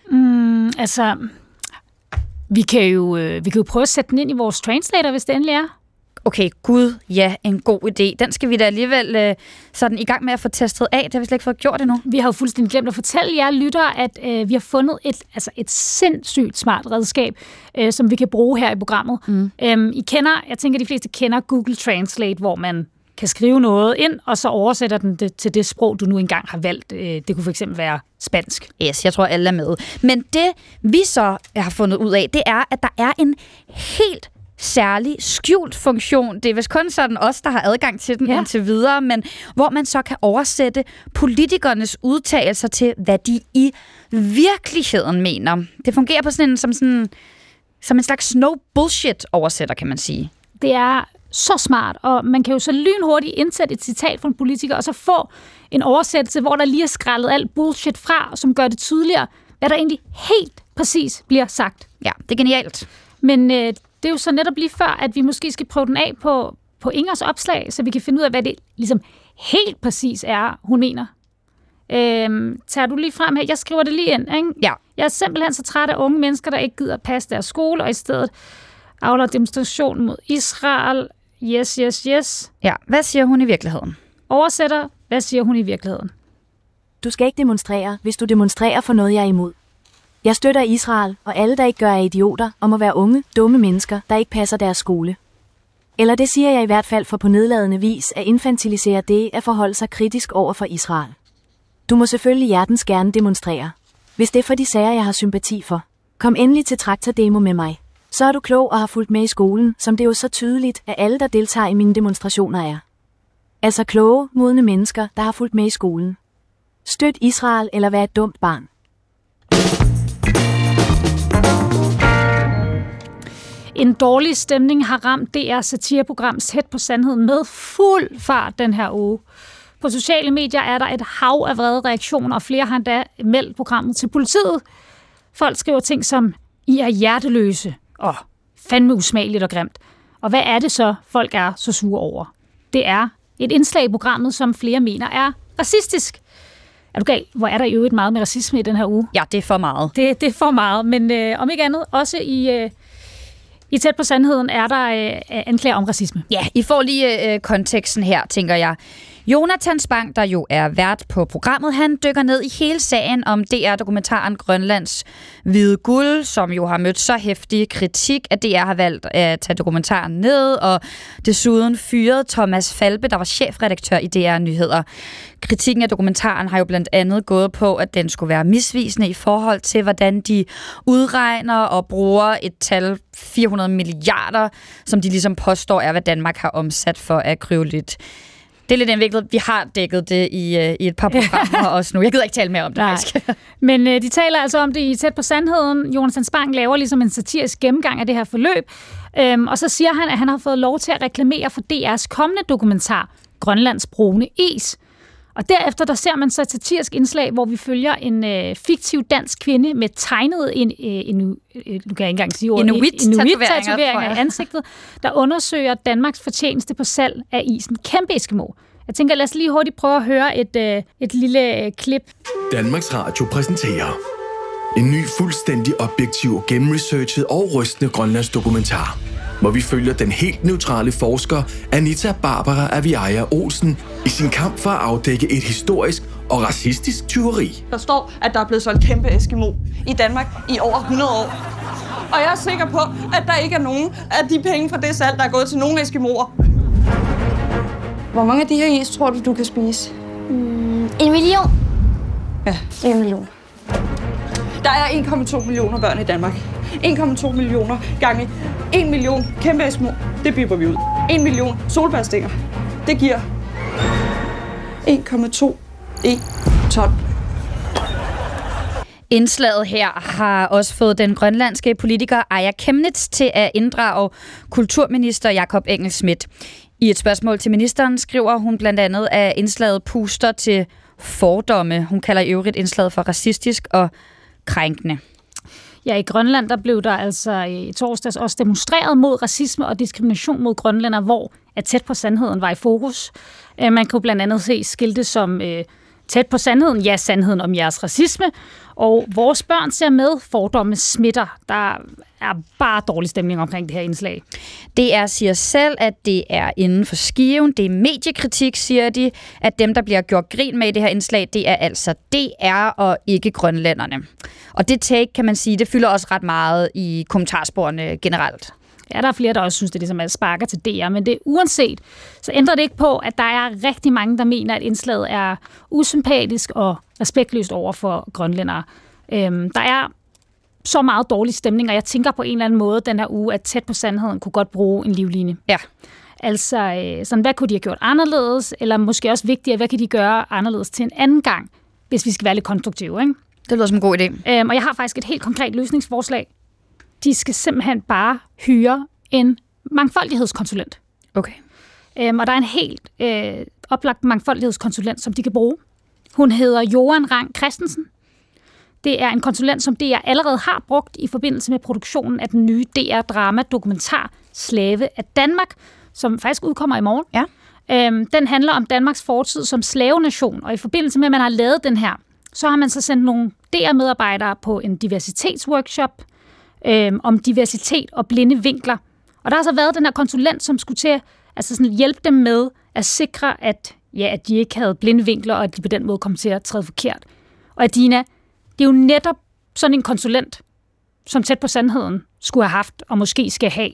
Speaker 1: Vi kan jo prøve at sætte den ind i vores translator, hvis det endelig er.
Speaker 2: Okay, gud, ja, en god idé. Den skal vi da alligevel sådan i gang med at få testet af. Det har vi slet ikke fået gjort endnu.
Speaker 1: Vi har jo fuldstændig glemt at fortælle jer lyttere, at vi har fundet et sindssygt smart redskab, som vi kan bruge her i programmet. Jeg tænker, de fleste kender Google Translate, hvor man kan skrive noget ind, og så oversætter den det til det sprog, du nu engang har valgt. Det kunne for eksempel være spansk.
Speaker 2: Yes, jeg tror, alle er med. Men det, vi så har fundet ud af, det er, at der er en helt særlig skjult funktion. Det er vist kun sådan os, der har adgang til den indtil videre, men hvor man så kan oversætte politikernes udtalelser til, hvad de i virkeligheden mener. Det fungerer på som en slags no bullshit oversætter, kan man sige.
Speaker 1: Det er så smart, og man kan jo så lynhurtigt indsætte et citat fra en politiker, og så få en oversættelse, hvor der lige er skrællet alt bullshit fra, som gør det tydeligere, hvad der egentlig helt præcis bliver sagt.
Speaker 2: Ja, det er genialt.
Speaker 1: Men det er jo så netop lige før, at vi måske skal prøve den af på Ingers opslag, så vi kan finde ud af, hvad det ligesom helt præcis er, hun mener. Tager du lige frem her? Jeg skriver det lige ind, ikke?
Speaker 2: Ja.
Speaker 1: Jeg er simpelthen så træt af unge mennesker, der ikke gider passe deres skole, og i stedet afholder demonstration mod Israel. Yes.
Speaker 2: Ja, hvad siger hun i virkeligheden?
Speaker 1: Oversætter, hvad siger hun i virkeligheden?
Speaker 11: Du skal ikke demonstrere, hvis du demonstrerer for noget, jeg er imod. Jeg støtter Israel, og alle, der ikke gør er idioter, og må være unge, dumme mennesker, der ikke passer deres skole. Eller det siger jeg i hvert fald for på nedladende vis at infantilisere det at forholde sig kritisk over for Israel. Du må selvfølgelig hjertens gerne demonstrere. Hvis det er for de sager, jeg har sympati for. Kom endelig til traktordemo med mig. Så er du klog og har fulgt med i skolen, som det er jo så tydeligt, at alle, der deltager i mine demonstrationer er. Altså kloge, modne mennesker, der har fulgt med i skolen. Støt Israel eller vær et dumt barn.
Speaker 1: En dårlig stemning har ramt DR satireprogram Tæt på sandheden med fuld fart den her uge. På sociale medier er der et hav af vrede reaktioner, og flere har endda meldt programmet til politiet. Folk skriver ting som, I er hjerteløse, og fandme usmageligt og grimt. Og hvad er det så, folk er så sure over? Det er et indslag i programmet, som flere mener er racistisk. Er du gal? Hvor er der jo et meget med racisme i den her uge?
Speaker 2: Ja, det er for meget.
Speaker 1: Det er for meget, men om ikke andet, også i Tæt på sandheden er der anklager om racisme.
Speaker 2: Ja, I får lige konteksten her, tænker jeg. Jonathan Spang, der jo er vært på programmet, han dykker ned i hele sagen om DR-dokumentaren Grønlands Hvide Guld, som jo har mødt så heftig kritik, at DR har valgt at tage dokumentaren ned, og desuden fyret Thomas Falbe, der var chefredaktør i DR Nyheder. Kritikken af dokumentaren har jo blandt andet gået på, at den skulle være misvisende i forhold til, hvordan de udregner og bruger et tal 400 milliarder, som de ligesom påstår er, hvad Danmark har omsat for akrylit. Det er lidt indviklet. Vi har dækket det i et par programmer også nu. Jeg gider ikke tale mere om det, faktisk.
Speaker 1: Men de taler altså om det i Tæt på Sandheden. Jonathan Spang laver ligesom en satirisk gennemgang af det her forløb. Og så siger han, at han har fået lov til at reklamere for DR's kommende dokumentar, Grønlands brune is. Og derefter der ser man så et satirisk indslag, hvor vi følger en fiktiv dansk kvinde med tegnet inuit-tatoveringer i ansigtet, der undersøger Danmarks fortjeneste på salg af isen Kæmpe Eskimo. Jeg tænker, lad os lige hurtigt prøve at høre et lille klip.
Speaker 12: Danmarks Radio præsenterer en ny, fuldstændig objektiv, gennemresearchet og rystende Grønlands dokumentar, hvor vi følger den helt neutrale forsker Anita Barbara Aviaja Olsen i sin kamp for at afdække et historisk og racistisk tyveri.
Speaker 13: Der står, at der er blevet solgt Kæmpe Eskimo i Danmark i over 100 år. Og jeg er sikker på, at der ikke er nogen af de penge fra det salg, der er gået til nogen eskimoer. Hvor mange af de her is tror du kan spise?
Speaker 14: 1 million.
Speaker 13: Ja.
Speaker 14: 1 million.
Speaker 13: Der er 1,2 millioner børn i Danmark. 1,2 millioner gange 1 million Kæmpe Eskimo. Det bipper vi ud. 1 million solbærstænger. Det giver 1,2 ton.
Speaker 2: Indslaget her har også fået den grønlandske politiker Aaja Chemnitz til at inddrage kulturminister Jakob Engel-Schmidt. I et spørgsmål til ministeren skriver hun blandt andet, at indslaget puster til fordomme. Hun kalder i øvrigt indslaget for racistisk og krænkende.
Speaker 1: Ja, i Grønland der blev der altså i torsdags også demonstreret mod racisme og diskrimination mod grønlændere, hvor at Tæt på Sandheden var i fokus. Man kunne blandt andet se skilte som Tæt på Sandheden, ja, sandheden om jeres racisme, og vores børn ser med, fordomme smitter. Der er bare dårlig stemning omkring det her indslag.
Speaker 2: DR siger selv, at det er inden for skiven. Det er mediekritik, siger de, at dem, der bliver gjort grin med i det her indslag, det er altså DR og ikke grønlænderne. Og det take, kan man sige, det fylder også ret meget i kommentarsporene generelt.
Speaker 1: Ja, der er flere, der også synes, det ligesom er sparker til DR, men det uanset, så ændrer det ikke på, at der er rigtig mange, der mener, at indslaget er usympatisk og respektløst over for grønlændere. Der er så meget dårlig stemning, og jeg tænker på en eller anden måde den her uge, at Tæt på Sandheden kunne godt bruge en livline.
Speaker 2: Ja.
Speaker 1: Altså, sådan, hvad kunne de have gjort anderledes, eller måske også vigtigere, hvad kan de gøre anderledes til en anden gang, hvis vi skal være lidt konstruktive, ikke?
Speaker 2: Det lyder som en god idé.
Speaker 1: Og jeg har faktisk et helt konkret løsningsforslag. De skal simpelthen bare hyre en mangfoldighedskonsulent.
Speaker 2: Okay.
Speaker 1: Og der er en helt oplagt mangfoldighedskonsulent, som de kan bruge. Hun hedder Johan Rang Christensen. Det er en konsulent, som DR allerede har brugt i forbindelse med produktionen af den nye DR-drama-dokumentar Slave af Danmark, som faktisk udkommer i morgen.
Speaker 2: Ja.
Speaker 1: Den handler om Danmarks fortid som slavenation, og i forbindelse med, at man har lavet den her, så har man så sendt nogle DR-medarbejdere på en diversitetsworkshop om diversitet og blinde vinkler. Og der har så været den her konsulent, som skulle til altså sådan hjælpe dem med at sikre, at de ikke havde blinde vinkler, og at de på den måde kom til at træde forkert. Og Adina, det er jo netop sådan en konsulent, som Tæt på Sandheden skulle have haft, og måske skal have.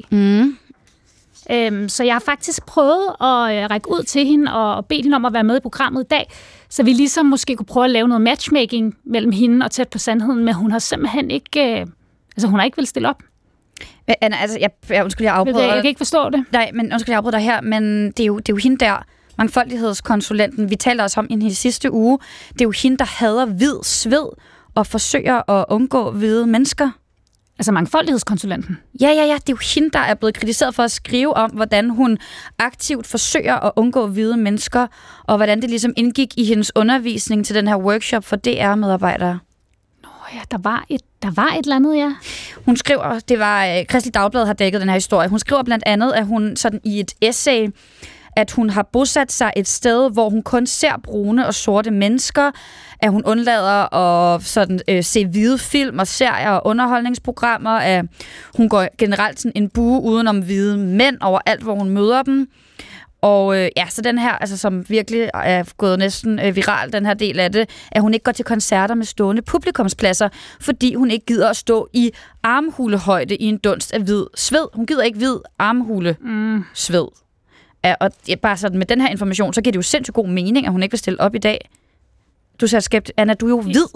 Speaker 1: Så jeg har faktisk prøvet at række ud til hende og bede hende om at være med i programmet i dag, så vi ligesom måske kunne prøve at lave noget matchmaking mellem hende og Tæt på Sandheden, men hun har simpelthen ikke... hun har ikke vil stille op.
Speaker 2: Anna, altså, undskyld, jeg afbryder.
Speaker 1: Jeg kan ikke forstå det.
Speaker 2: Nej, men undskyld, jeg afbryder dig her, men det er jo hende der, mangfoldighedskonsulenten. Vi talte også om hende i sidste uge. Det er jo hende, der hader hvid sved og forsøger at undgå hvide mennesker.
Speaker 1: Altså mangfoldighedskonsulenten?
Speaker 2: Ja. Det er jo hende, der er blevet kritiseret for at skrive om, hvordan hun aktivt forsøger at undgå hvide mennesker, og hvordan det ligesom indgik i hendes undervisning til den her workshop for DR-medarbejdere.
Speaker 1: Ja, der var et eller andet, ja.
Speaker 2: Hun skriver, det var Kristeligt Dagblad har dækket den her historie. Hun skriver blandt andet, at hun sådan i et essay, at hun har bosat sig et sted, hvor hun kun ser brune og sorte mennesker, at hun undlader at sådan, se hvide film og serier og underholdningsprogrammer, at hun går generelt sådan en bue udenom hvide mænd overalt, hvor hun møder dem. Og så den her, altså, som virkelig er gået næsten viral, den her del af det, at hun ikke går til koncerter med stående publikumspladser, fordi hun ikke gider at stå i armhulehøjde i en dunst af hvid sved. Hun gider ikke hvid armhulesved. Og bare sådan med den her information, så giver det jo sindssygt god mening, at hun ikke vil stille op i dag. Du ser skeptisk. Anna, du er jo hvid.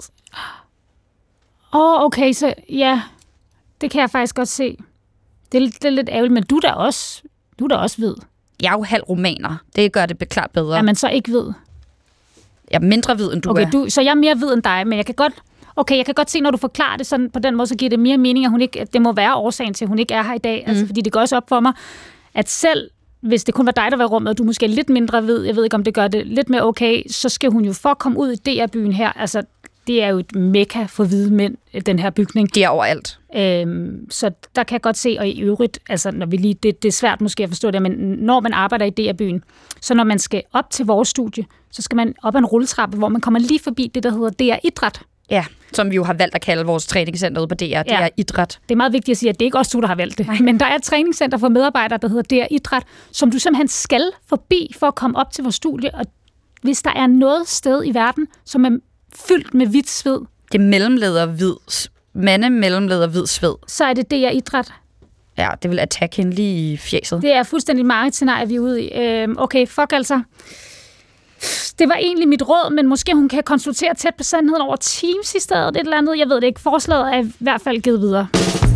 Speaker 1: Okay, så ja, det kan jeg faktisk godt se. Det er lidt ærgerligt, men du er da også hvid.
Speaker 2: jeg er jo halv romaner. Det gør det klart bedre.
Speaker 1: Er man så ikke ved?
Speaker 2: Jeg er mindre ved, end du er.
Speaker 1: Så jeg er mere ved end dig, men jeg kan godt se, når du forklarer det sådan på den måde, så giver det mere mening, at det må være årsagen til, at hun ikke er her i dag. Altså, fordi det går også op for mig, at selv hvis det kun var dig, der var i rummet, og du måske er lidt mindre ved, jeg ved ikke, om det gør det lidt mere okay, så skal hun jo for at komme ud i DR-byen her, altså det er jo et mekka for hvide mænd, den her bygning.
Speaker 2: Det er overalt.
Speaker 1: Så der kan jeg godt se, og i øvrigt, altså når vi lige, det er svært måske at forstå det, men når man arbejder i DR-byen, så når man skal op til vores studie, så skal man op ad en rulletrappe, hvor man kommer lige forbi det, der hedder DR Idræt.
Speaker 2: Ja, som vi jo har valgt at kalde vores træningscenter ude på DR. Det er Idræt.
Speaker 1: Det er meget vigtigt at sige, at det er ikke os to, der har valgt det. Nej. Men der er et træningscenter for medarbejdere, der hedder DR Idræt, som du simpelthen skal forbi for at komme op til vores studie. Og hvis der er noget sted i verden, som er fyldt med hvidt sved.
Speaker 2: Det er mellemleder hvid sved.
Speaker 1: Så er det DR Idræt.
Speaker 2: Ja, det vil attack hende lige i fjeset.
Speaker 1: Det er fuldstændig meget scenarie, vi er ude i. Okay, fuck altså. Det var egentlig mit råd, men måske hun kan konsultere tæt på sandheden over Teams i stedet, et eller andet. Jeg ved det ikke. Forslaget er i hvert fald givet videre.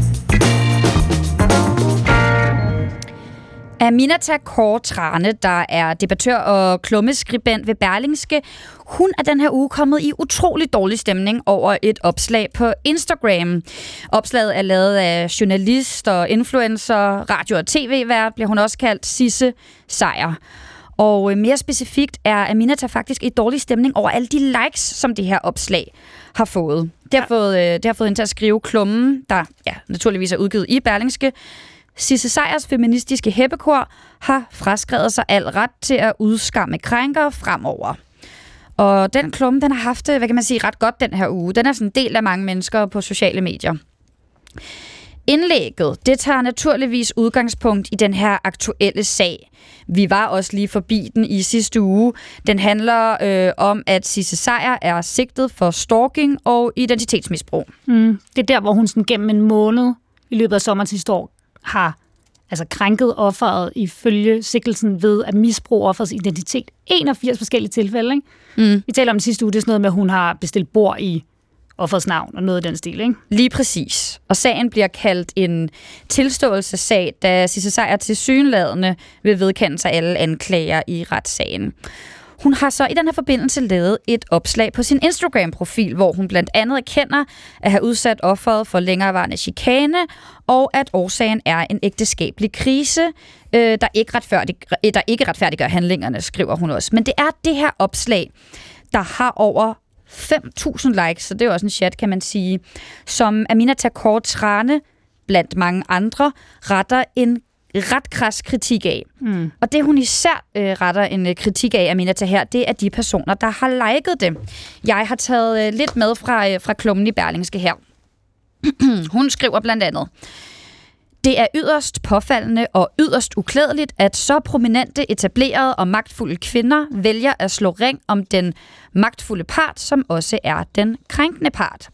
Speaker 2: Aminata Kaur Thrane, der er debattør og klummeskribent ved Berlingske, hun er den her uge kommet i utrolig dårlig stemning over et opslag på Instagram. Opslaget er lavet af journalist og influencer, radio- og tv-vært, bliver hun også kaldt Sisse Sejer. Og mere specifikt er Aminata faktisk i dårlig stemning over alle de likes, som det her opslag har fået. Det har fået hende til at skrive klummen, der naturligvis er udgivet i Berlingske. Sisse Sejers feministiske heppekor har fraskrevet sig al ret til at udskamme krænkere fremover. Og den klumme, den har haft det, ret godt den her uge. Den er sådan en del af mange mennesker på sociale medier. Indlægget, det tager naturligvis udgangspunkt i den her aktuelle sag. Vi var også lige forbi den i sidste uge. Den handler om, at Sisse Sejer er sigtet for stalking og identitetsmisbrug.
Speaker 1: Det er der, hvor hun sådan gennem en måned i løbet af sommeren sidste år har krænket offeret ifølge sigtelsen ved at misbruge offerets identitet. 81 forskellige tilfælde, ikke? Vi taler om sidste uge, det er sådan noget med, at hun har bestilt bord i offerets navn og noget af den stil, ikke?
Speaker 2: Lige præcis. Og sagen bliver kaldt en tilståelsessag, da Sisse Sejer tilsyneladende vil vedkende sig alle anklager i retssagen. Hun har så i den her forbindelse lavet et opslag på sin Instagram-profil, hvor hun blandt andet erkender at have udsat offeret for længerevarende chikane, og at årsagen er en ægteskabelig krise, der ikke retfærdiggør handlingerne, skriver hun også. Men det er det her opslag, der har over 5.000 likes, så det er jo også en chat, kan man sige, som Aminata Kaur Thrane, blandt mange andre, retter en ret kras kritik af. Og det, hun især retter en kritik af, Aminata her, det er de personer, der har liket det. Jeg har taget lidt med fra klummen i Berlingske her. Hun skriver blandt andet: Det er yderst påfaldende og yderst uklædeligt, at så prominente, etablerede og magtfulde kvinder vælger at slå ring om den magtfulde part, som også er den krænkende part.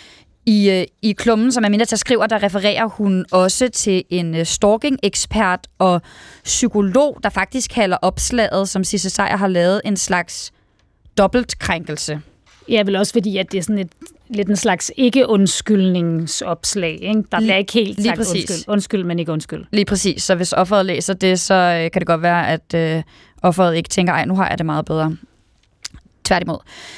Speaker 2: I klummen, som Aminata skriver, der refererer hun også til en stalking-ekspert og psykolog, der faktisk kalder opslaget, som Sisse Sejer har lavet, en slags dobbeltkrænkelse.
Speaker 1: Ja, vel også fordi, at det er sådan lidt en slags ikke-undskyldningsopslag. Ikke? Der bliver ikke helt sagt undskyld, men ikke undskyld.
Speaker 2: Lige præcis. Så hvis offeret læser det, så kan det godt være, at offeret ikke tænker, ej, nu har jeg det meget bedre. Tværtimod.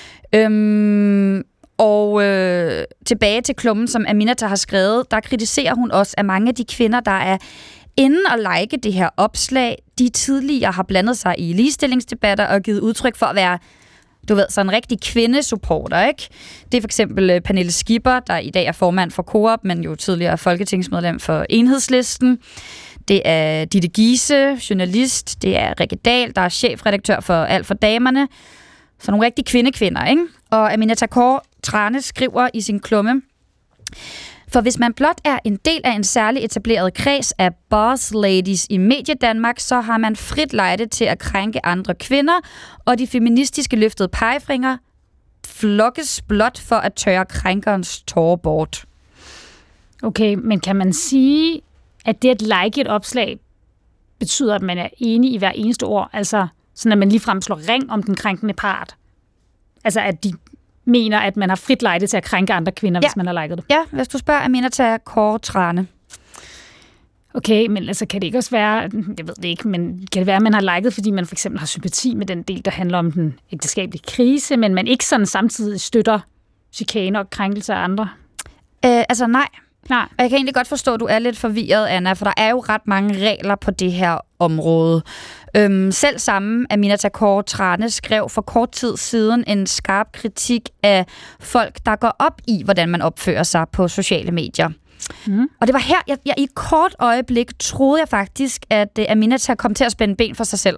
Speaker 2: Tilbage til klummen, som Aminata har skrevet, der kritiserer hun også, at mange af de kvinder, der er inde og like det her opslag, de tidligere har blandet sig i ligestillingsdebatter og givet udtryk for at være, du ved, sådan en rigtig kvindesupporter, ikke? Det er for eksempel Pernille Skipper, der i dag er formand for Coop, men jo tidligere folketingsmedlem for Enhedslisten. Det er Ditte Giese, journalist. Det er Rikke Dahl, der er chefredaktør for Alt for Damerne. Så nogle rigtig kvindekvinder, ikke? Og Aminata Kaur Thrane skriver i sin klumme: For hvis man blot er en del af en særlig etableret kreds af boss ladies i Mediedanmark, så har man frit lejde til at krænke andre kvinder, og de feministiske løftede pegefingre flokkes blot for at tørre krænkerens tårer bort.
Speaker 1: Okay, men kan man sige, at det at like et opslag betyder, at man er enig i hver eneste ord? Altså sådan, at man ligefrem slår ring om den krænkende part? Altså at de mener, at man har frit lejde til at krænke andre kvinder, hvis man har liket det.
Speaker 2: Ja, hvis du spørger Aminata Kaur Thrane.
Speaker 1: Okay, men altså kan det ikke også være, jeg ved det ikke, men kan det være, at man har liket, fordi man for eksempel har sympati med den del, der handler om den ægteskabelige krise, men man ikke sådan samtidig støtter chikane og krænkelser af andre?
Speaker 2: Altså nej. Og jeg kan egentlig godt forstå, at du er lidt forvirret, Anna, for der er jo ret mange regler på det her område. Selv sammen Aminata Kaur-Trane skrev for kort tid siden en skarp kritik af folk, der går op i, hvordan man opfører sig på sociale medier. Og det var her, jeg i et kort øjeblik troede jeg faktisk, at Aminata kom til at spænde ben for sig selv.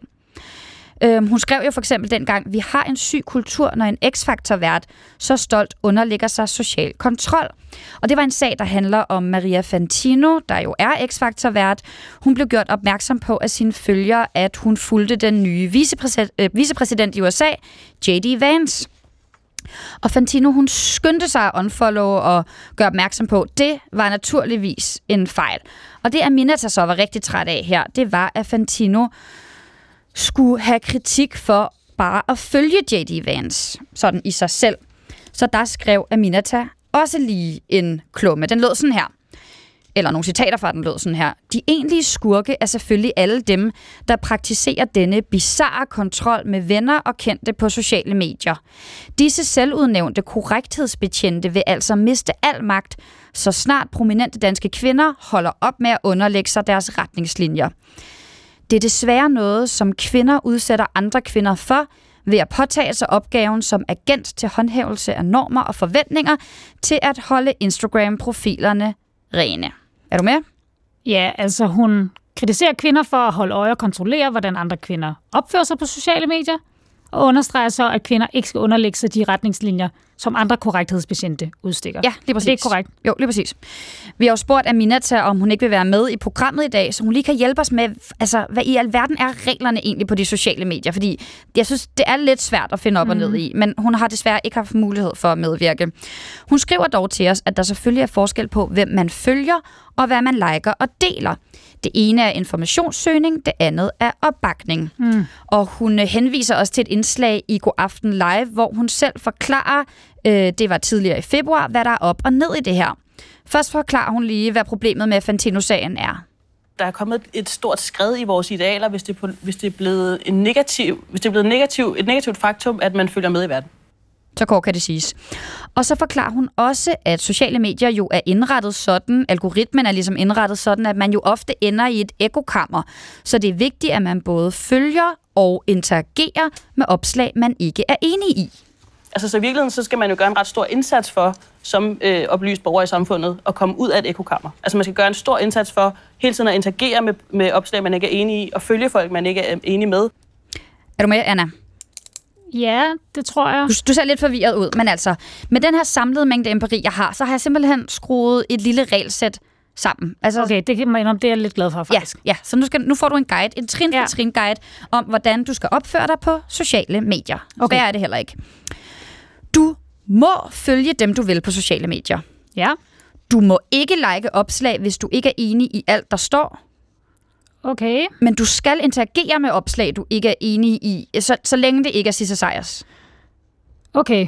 Speaker 2: Hun skrev jo for eksempel dengang, vi har en syg kultur, når en X-Factor-vært så stolt underlægger sig social kontrol. Og det var en sag, der handler om Maria Fantino, der jo er X-Factor-vært. Hun blev gjort opmærksom på af sine følgere, at hun fulgte den nye vicepræsident i USA, J.D. Vance. Og Fantino, hun skyndte sig at unfollow og gøre opmærksom på, det var naturligvis en fejl. Og det Aminata så var rigtig træt af her, det var, at Fantino skulle have kritik for bare at følge J.D. Vance, sådan i sig selv. Så der skrev Aminata også lige en klumme. Den lød sådan her. Eller nogle citater fra den lød sådan her. De egentlige skurke er selvfølgelig alle dem, der praktiserer denne bizarre kontrol med venner og kendte på sociale medier. Disse selvudnævnte korrekthedsbetjente vil altså miste al magt, så snart prominente danske kvinder holder op med at underlægge sig deres retningslinjer. Det er desværre noget, som kvinder udsætter andre kvinder for, ved at påtage sig opgaven som agent til håndhævelse af normer og forventninger til at holde Instagram-profilerne rene. Er du med?
Speaker 1: Ja, altså hun kritiserer kvinder for at holde øje og kontrollere, hvordan andre kvinder opfører sig på sociale medier, og understreger så, at kvinder ikke skal underlægge sig de retningslinjer, som andre korrekthedsbetjente udstikker.
Speaker 2: Ja, lige præcis.
Speaker 1: Det er korrekt.
Speaker 2: Jo, lige præcis. Vi har jo spurgt Aminata, om hun ikke vil være med i programmet i dag, så hun lige kan hjælpe os med, altså, hvad i alverden er reglerne egentlig på de sociale medier? Fordi jeg synes, det er lidt svært at finde op og ned i, men hun har desværre ikke haft mulighed for at medvirke. Hun skriver dog til os, at der selvfølgelig er forskel på, hvem man følger, og hvad man liker og deler. Det ene er informationssøgning, det andet er opbakning. Og hun henviser os til et indslag i God Aften Live, hvor hun selv forklarer, det var tidligere i februar, hvad der er op og ned i det her. Først forklarer hun lige, hvad problemet med Fantino-sagen er.
Speaker 15: Der er kommet et stort skred i vores idealer, hvis det er blevet et negativt faktum, at man følger med i verden.
Speaker 2: Så kort kan det siges. Og så forklarer hun også, at sociale medier jo er indrettet sådan, algoritmen er ligesom indrettet sådan, at man jo ofte ender i et ekokammer. Så det er vigtigt, at man både følger og interagerer med opslag, man ikke er enig i.
Speaker 15: Altså så i virkeligheden, så skal man jo gøre en ret stor indsats for, som oplyst borger i samfundet, at komme ud af et ekokammer. Altså man skal gøre en stor indsats for hele tiden at interagere med opslag, man ikke er enig i, og følge folk, man ikke er enig med.
Speaker 2: Er du med, Anna?
Speaker 1: Ja, det tror jeg.
Speaker 2: Du ser lidt forvirret ud, men altså, med den her samlede mængde empiri, jeg har, så har jeg simpelthen skruet et lille regelsæt sammen. Altså,
Speaker 1: okay, det kan man indrømme, det er jeg lidt glad for, faktisk.
Speaker 2: Ja, så nu får du en guide, en trin-for-trin guide, om hvordan du skal opføre dig på sociale medier. Okay. Hvad er det heller ikke? Du må følge dem, du vil på sociale medier.
Speaker 1: Ja.
Speaker 2: Du må ikke like opslag, hvis du ikke er enig i alt, der står.
Speaker 1: Okay.
Speaker 2: Men du skal interagere med opslag, du ikke er enig i, så længe det ikke er Sisse Sejers.
Speaker 1: Okay.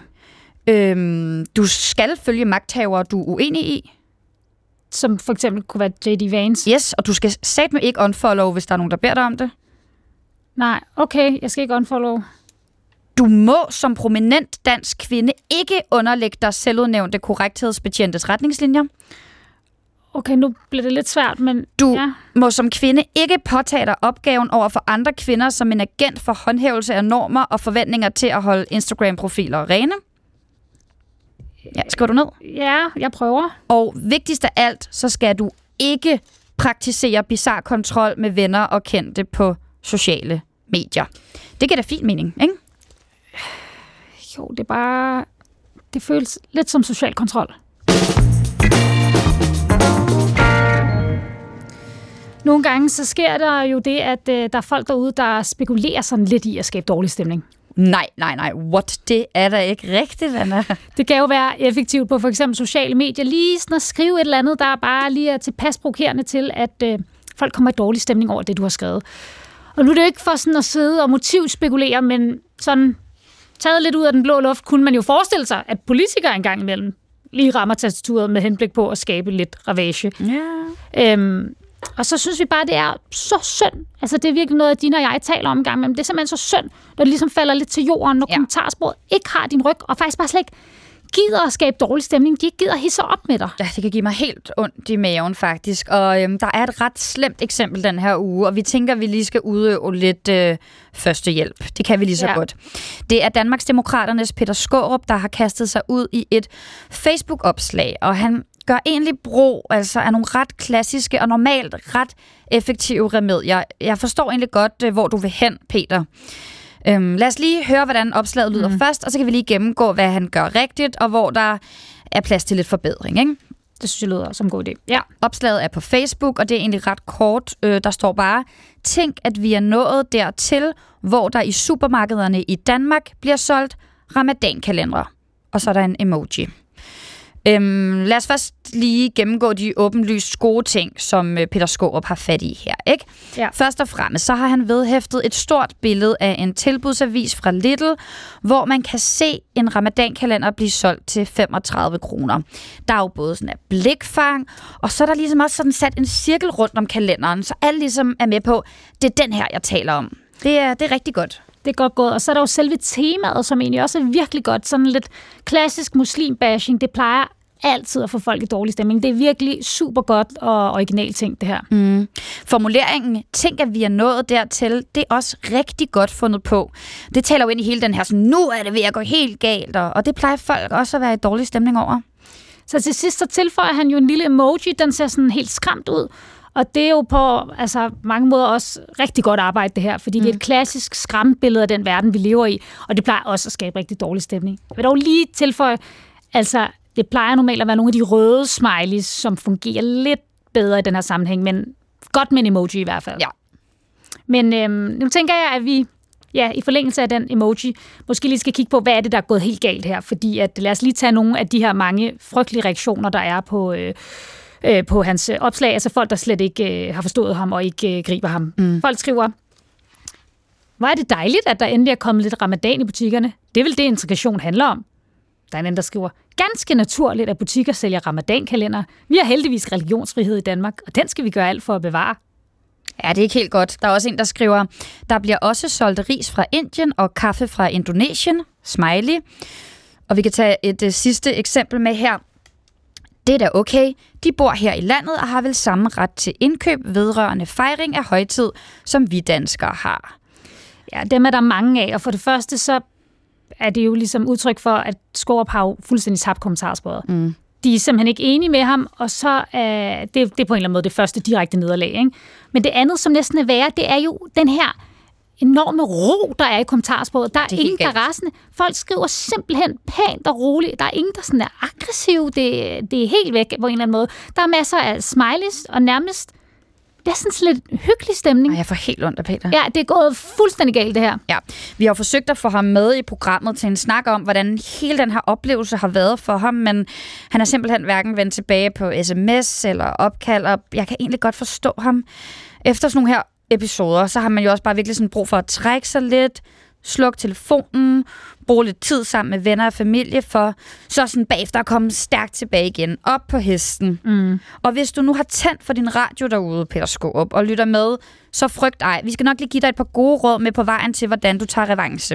Speaker 2: Du skal følge magthavere, du er uenig i.
Speaker 1: Som for eksempel kunne være J.D. Vance.
Speaker 2: Yes, og du skal satme ikke unfollow, hvis der er nogen, der beder dig om det.
Speaker 1: Nej, okay, jeg skal ikke unfollow.
Speaker 2: Du må som prominent dansk kvinde ikke underlægge dig selvudnævnte korrekthedsbetjentes retningslinjer.
Speaker 1: Okay, nu bliver det lidt svært, men...
Speaker 2: Du må som kvinde ikke påtage dig opgaven over for andre kvinder som en agent for håndhævelse af normer og forventninger til at holde Instagram-profiler rene. Ja, skriver du ned?
Speaker 1: Ja, jeg prøver.
Speaker 2: Og vigtigst af alt, så skal du ikke praktisere bizarre kontrol med venner og kendte på sociale medier. Det giver da fin mening, ikke?
Speaker 1: Jo, det er bare... Det føles lidt som social kontrol. Nogle gange så sker der jo det, at der er folk derude, der spekulerer sådan lidt i at skabe dårlig stemning.
Speaker 2: Nej. What? Det er da ikke rigtigt, Anna.
Speaker 1: Det kan jo være effektivt på for eksempel sociale medier. Lige sådan at skrive et eller andet, der bare lige er tilpas provokerende til, at folk kommer i dårlig stemning over det, du har skrevet. Og nu er det jo ikke for sådan at sidde og motivspekulere, men sådan taget lidt ud af den blå luft, kunne man jo forestille sig, at politikere engang imellem lige rammer tastaturet med henblik på at skabe lidt ravage.
Speaker 2: Ja.
Speaker 1: Og så synes vi bare, det er så synd. Altså, det er virkelig noget, Dina og jeg taler om en gang, men det er simpelthen så synd, når det ligesom falder lidt til jorden, når kommentarsporet ikke har din ryg, og faktisk bare slet ikke gider at skabe dårlig stemning. De ikke gider at hisse op med dig.
Speaker 2: Ja, det kan give mig helt ondt i maven, faktisk. Og der er et ret slemt eksempel den her uge, og vi tænker, at vi lige skal udøve lidt førstehjælp. Det kan vi lige så godt. Det er Danmarksdemokraternes Peter Skaarup, der har kastet sig ud i et Facebook-opslag, og han gør egentlig brug af nogle ret klassiske og normalt ret effektive remedier. Jeg forstår egentlig godt, hvor du vil hen, Peter. Lad os lige høre, hvordan opslaget lyder først, og så kan vi lige gennemgå, hvad han gør rigtigt, og hvor der er plads til lidt forbedring, ikke?
Speaker 1: Det synes jeg lyder som en god idé.
Speaker 2: Ja, opslaget er på Facebook, og det er egentlig ret kort. Der står bare, tænk, at vi er nået dertil, hvor der i supermarkederne i Danmark bliver solgt ramadankalendere. Og så er der en emoji. Lad os først lige gennemgå de åbenlyst gode ting, som Peter Skaarup har fat i her, ikke? Ja. Først og fremmest, så har han vedhæftet et stort billede af en tilbudsavis fra Lidl, hvor man kan se en ramadankalender blive solgt til 35 kroner. Der er jo både sådan en blikfang, og så er der ligesom også sådan sat en cirkel rundt om kalenderen, så alle ligesom er med på, det er den her, jeg taler om. Det er rigtig godt.
Speaker 1: Det er godt gået. Og så er der jo selve temaet, som egentlig også er virkelig godt. Sådan lidt klassisk muslim-bashing. Det plejer altid at få folk i dårlig stemning. Det er virkelig super godt og original ting, det her.
Speaker 2: Formuleringen, tænk at vi er nået dertil, det er også rigtig godt fundet på. Det taler jo ind i hele den her, sådan, nu er det ved at gå helt galt, og det plejer folk også at være i dårlig stemning over.
Speaker 1: Så til sidst, så tilføjer han jo en lille emoji, den ser sådan helt skræmt ud. Og det er jo på mange måder også rigtig godt arbejde, det her, fordi det er et klassisk skræmmebillede af den verden, vi lever i, og det plejer også at skabe rigtig dårlig stemning. Jeg vil dog lige tilføje, det plejer normalt at være nogle af de røde smileys, som fungerer lidt bedre i den her sammenhæng, men godt med en emoji i hvert fald.
Speaker 2: Ja.
Speaker 1: Men nu tænker jeg, at vi i forlængelse af den emoji, måske lige skal kigge på, hvad er det, der er gået helt galt her, fordi lad os lige tage nogle af de her mange frygtelige reaktioner, der er på hans opslag, altså folk, der slet ikke har forstået ham og ikke griber ham. Folk skriver, hvor er det dejligt, at der endelig er kommet lidt ramadan i butikkerne. Det er vel det, integration handler om. Der er en anden, der skriver, ganske naturligt, at butikker sælger ramadankalender. Vi har heldigvis religionsfrihed i Danmark, og den skal vi gøre alt for at bevare.
Speaker 2: Ja, det er ikke helt godt. Der er også en, der skriver, der bliver også solgt ris fra Indien og kaffe fra Indonesien. Smiley. Og vi kan tage et sidste eksempel med her. Det er da okay. De bor her i landet og har vel samme ret til indkøb vedrørende fejring af højtid, som vi danskere har.
Speaker 1: Ja, dem er der mange af, og for det første så er det jo ligesom udtryk for, at Skaarup har jo fuldstændig tabt kommentarsporet. De er simpelthen ikke enige med ham, og så er det er på en eller anden måde det første direkte nederlag, ikke? Men det andet, som næsten er værre, det er jo den her enorme ro, der er i kommentarsporet. Der er ingen, der er rasende. Folk skriver simpelthen pænt og roligt. Der er ingen, der sådan er aggressiv. Det er helt væk på en eller anden måde. Der er masser af smileys, og nærmest det er sådan lidt hyggelig stemning.
Speaker 2: Jeg får helt ondt af Peter.
Speaker 1: Ja, det er gået fuldstændig galt, det her.
Speaker 2: Ja, vi har forsøgt at få ham med i programmet til en snak om, hvordan hele den her oplevelse har været for ham, men han er simpelthen hverken vendt tilbage på sms eller opkald, og jeg kan egentlig godt forstå ham. Efter sådan nogle her episoder, så har man jo også bare virkelig sådan brug for at trække sig lidt, slukke telefonen, bruge lidt tid sammen med venner og familie, for så sådan bagefter at komme stærkt tilbage igen, op på hesten. Og hvis du nu har tændt for din radio derude, Peter Skaarup, og lytter med, så frygt ej. Vi skal nok lige give dig et par gode råd med på vejen til, hvordan du tager revanche.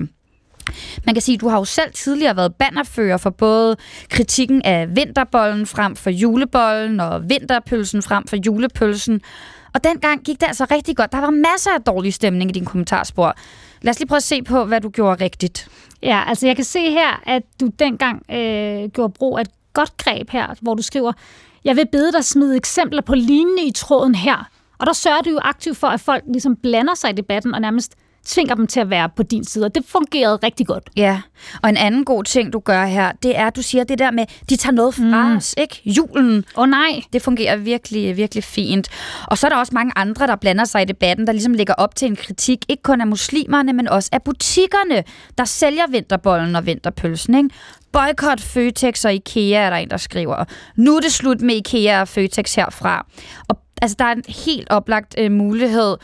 Speaker 2: Man kan sige, at du har jo selv tidligere været bannerfører for både kritikken af vinterbollen frem for julebollen, og vinterpølsen frem for julepølsen. Og dengang gik det altså rigtig godt. Der var masser af dårlig stemning i din kommentarspor. Lad os lige prøve at se på, hvad du gjorde rigtigt.
Speaker 1: Ja, altså jeg kan se her, at du dengang gjorde brug af et godt greb her, hvor du skriver, jeg vil bede dig smide eksempler på lignende i tråden her. Og der sørger du jo aktivt for, at folk ligesom blander sig i debatten og nærmest tvinger dem til at være på din side. Og det fungerede rigtig godt.
Speaker 2: Ja, og en anden god ting, du gør her, det er, at du siger det der med, de tager noget fra os, ikke? Julen.
Speaker 1: Nej.
Speaker 2: Det fungerer virkelig, virkelig fint. Og så er der også mange andre, der blander sig i debatten, der ligesom lægger op til en kritik, ikke kun af muslimerne, men også af butikkerne, der sælger vinterbollen og vinterpølsen, ikke? Boykot Føtex og IKEA, er der en, der skriver. Nu er det slut med IKEA og Føtex herfra. Og altså, der er en helt oplagt mulighed,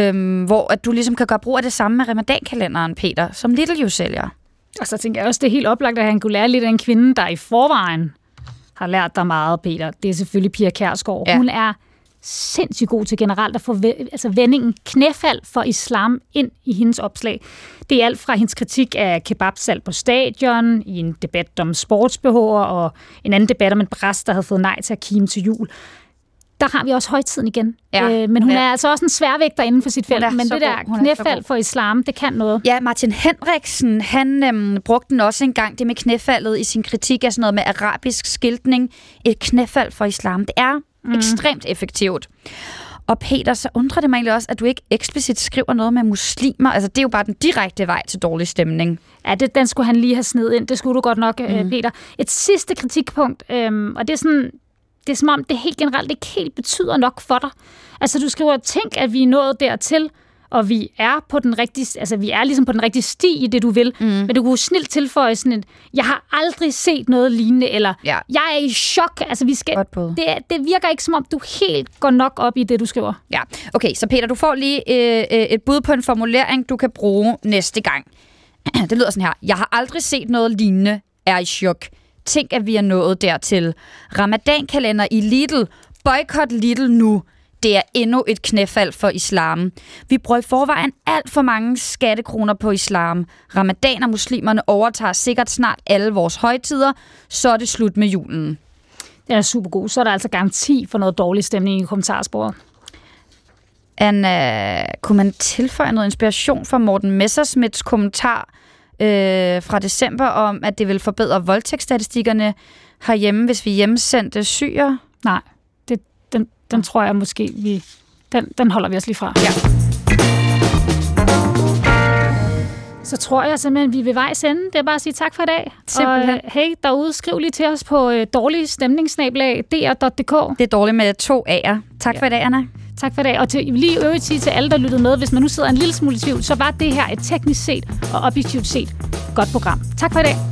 Speaker 2: hvor at du ligesom kan gøre brug af det samme med ramadankalenderen, Peter, som Lidl jo sælger.
Speaker 1: Og så tænker jeg også, det er helt oplagt, at han kunne lære lidt af en kvinde, der i forvejen har lært dig meget, Peter. Det er selvfølgelig Pia Kjærsgaard. Ja. Hun er sindssygt god til generelt at få vendingen knæfald for islam ind i hendes opslag. Det er alt fra hendes kritik af kebabsalg på stadion, i en debat om sportsbehov og en anden debat om en præst, der havde fået nej til at kime til jul. Der har vi også højtiden igen. Ja, men hun er altså også en sværvægter inden for sit felt. Men det der knæfald for islam, det kan noget.
Speaker 2: Ja, Martin Henriksen, han brugte den også engang, det med knæfaldet i sin kritik af sådan noget med arabisk skiltning. Et knæfald for islam, det er ekstremt effektivt. Og Peter, så undrer det mig egentlig også, at du ikke eksplicit skriver noget med muslimer. Altså, det er jo bare den direkte vej til dårlig stemning.
Speaker 1: Ja, den skulle han lige have sned ind. Det skulle du godt nok, Peter. Et sidste kritikpunkt, og det er sådan... Det er som om, det helt generelt ikke helt betyder nok for dig. Altså, du skriver, tænk, at vi er nået dertil, og vi er på den rigtige, altså vi er ligesom på den rigtige sti i det, du vil. Men du kunne snilt tilføje sådan et, jeg har aldrig set noget lignende, eller jeg er i chok. Altså, det virker ikke som om, du helt går nok op i det, du skriver.
Speaker 2: Ja, okay, så Peter, du får lige et bud på en formulering, du kan bruge næste gang. Det lyder sådan her. Jeg har aldrig set noget lignende, er i chok. Tænk, at vi er nået dertil. Ramadan-kalender i Lidl. Boykot Lidl nu. Det er endnu et knæfald for islam. Vi bruger i forvejen alt for mange skattekroner på islam. Ramadan og muslimerne overtager sikkert snart alle vores højtider. Så er det slut med julen.
Speaker 1: Det er super god. Så er der altså garanti for noget dårlig stemning i kommentarsporet.
Speaker 2: Kunne man tilføje noget inspiration fra Morten Messerschmidts kommentar fra december om, at det vil forbedre voldtægtsstatistikkerne herhjemme, hvis vi hjemsendte syre?
Speaker 1: Nej, den tror jeg måske, den holder vi os lige fra.
Speaker 2: Ja.
Speaker 1: Så tror jeg simpelthen, vi er ved vejs ende. Det er bare at sige tak for i dag.
Speaker 2: Simpelthen.
Speaker 1: Og hey, derude, skriv lige til os på dårligstemningssnablag.dr.dk.
Speaker 2: Det er dårligt med 2 A'er. Tak for i dag, Anna.
Speaker 1: Tak for i dag. Og lige øvrigt sige til alle, der lyttede med, hvis man nu sidder en lille smule i tvivl, så var det her et teknisk set og objektivt set godt program. Tak for i dag.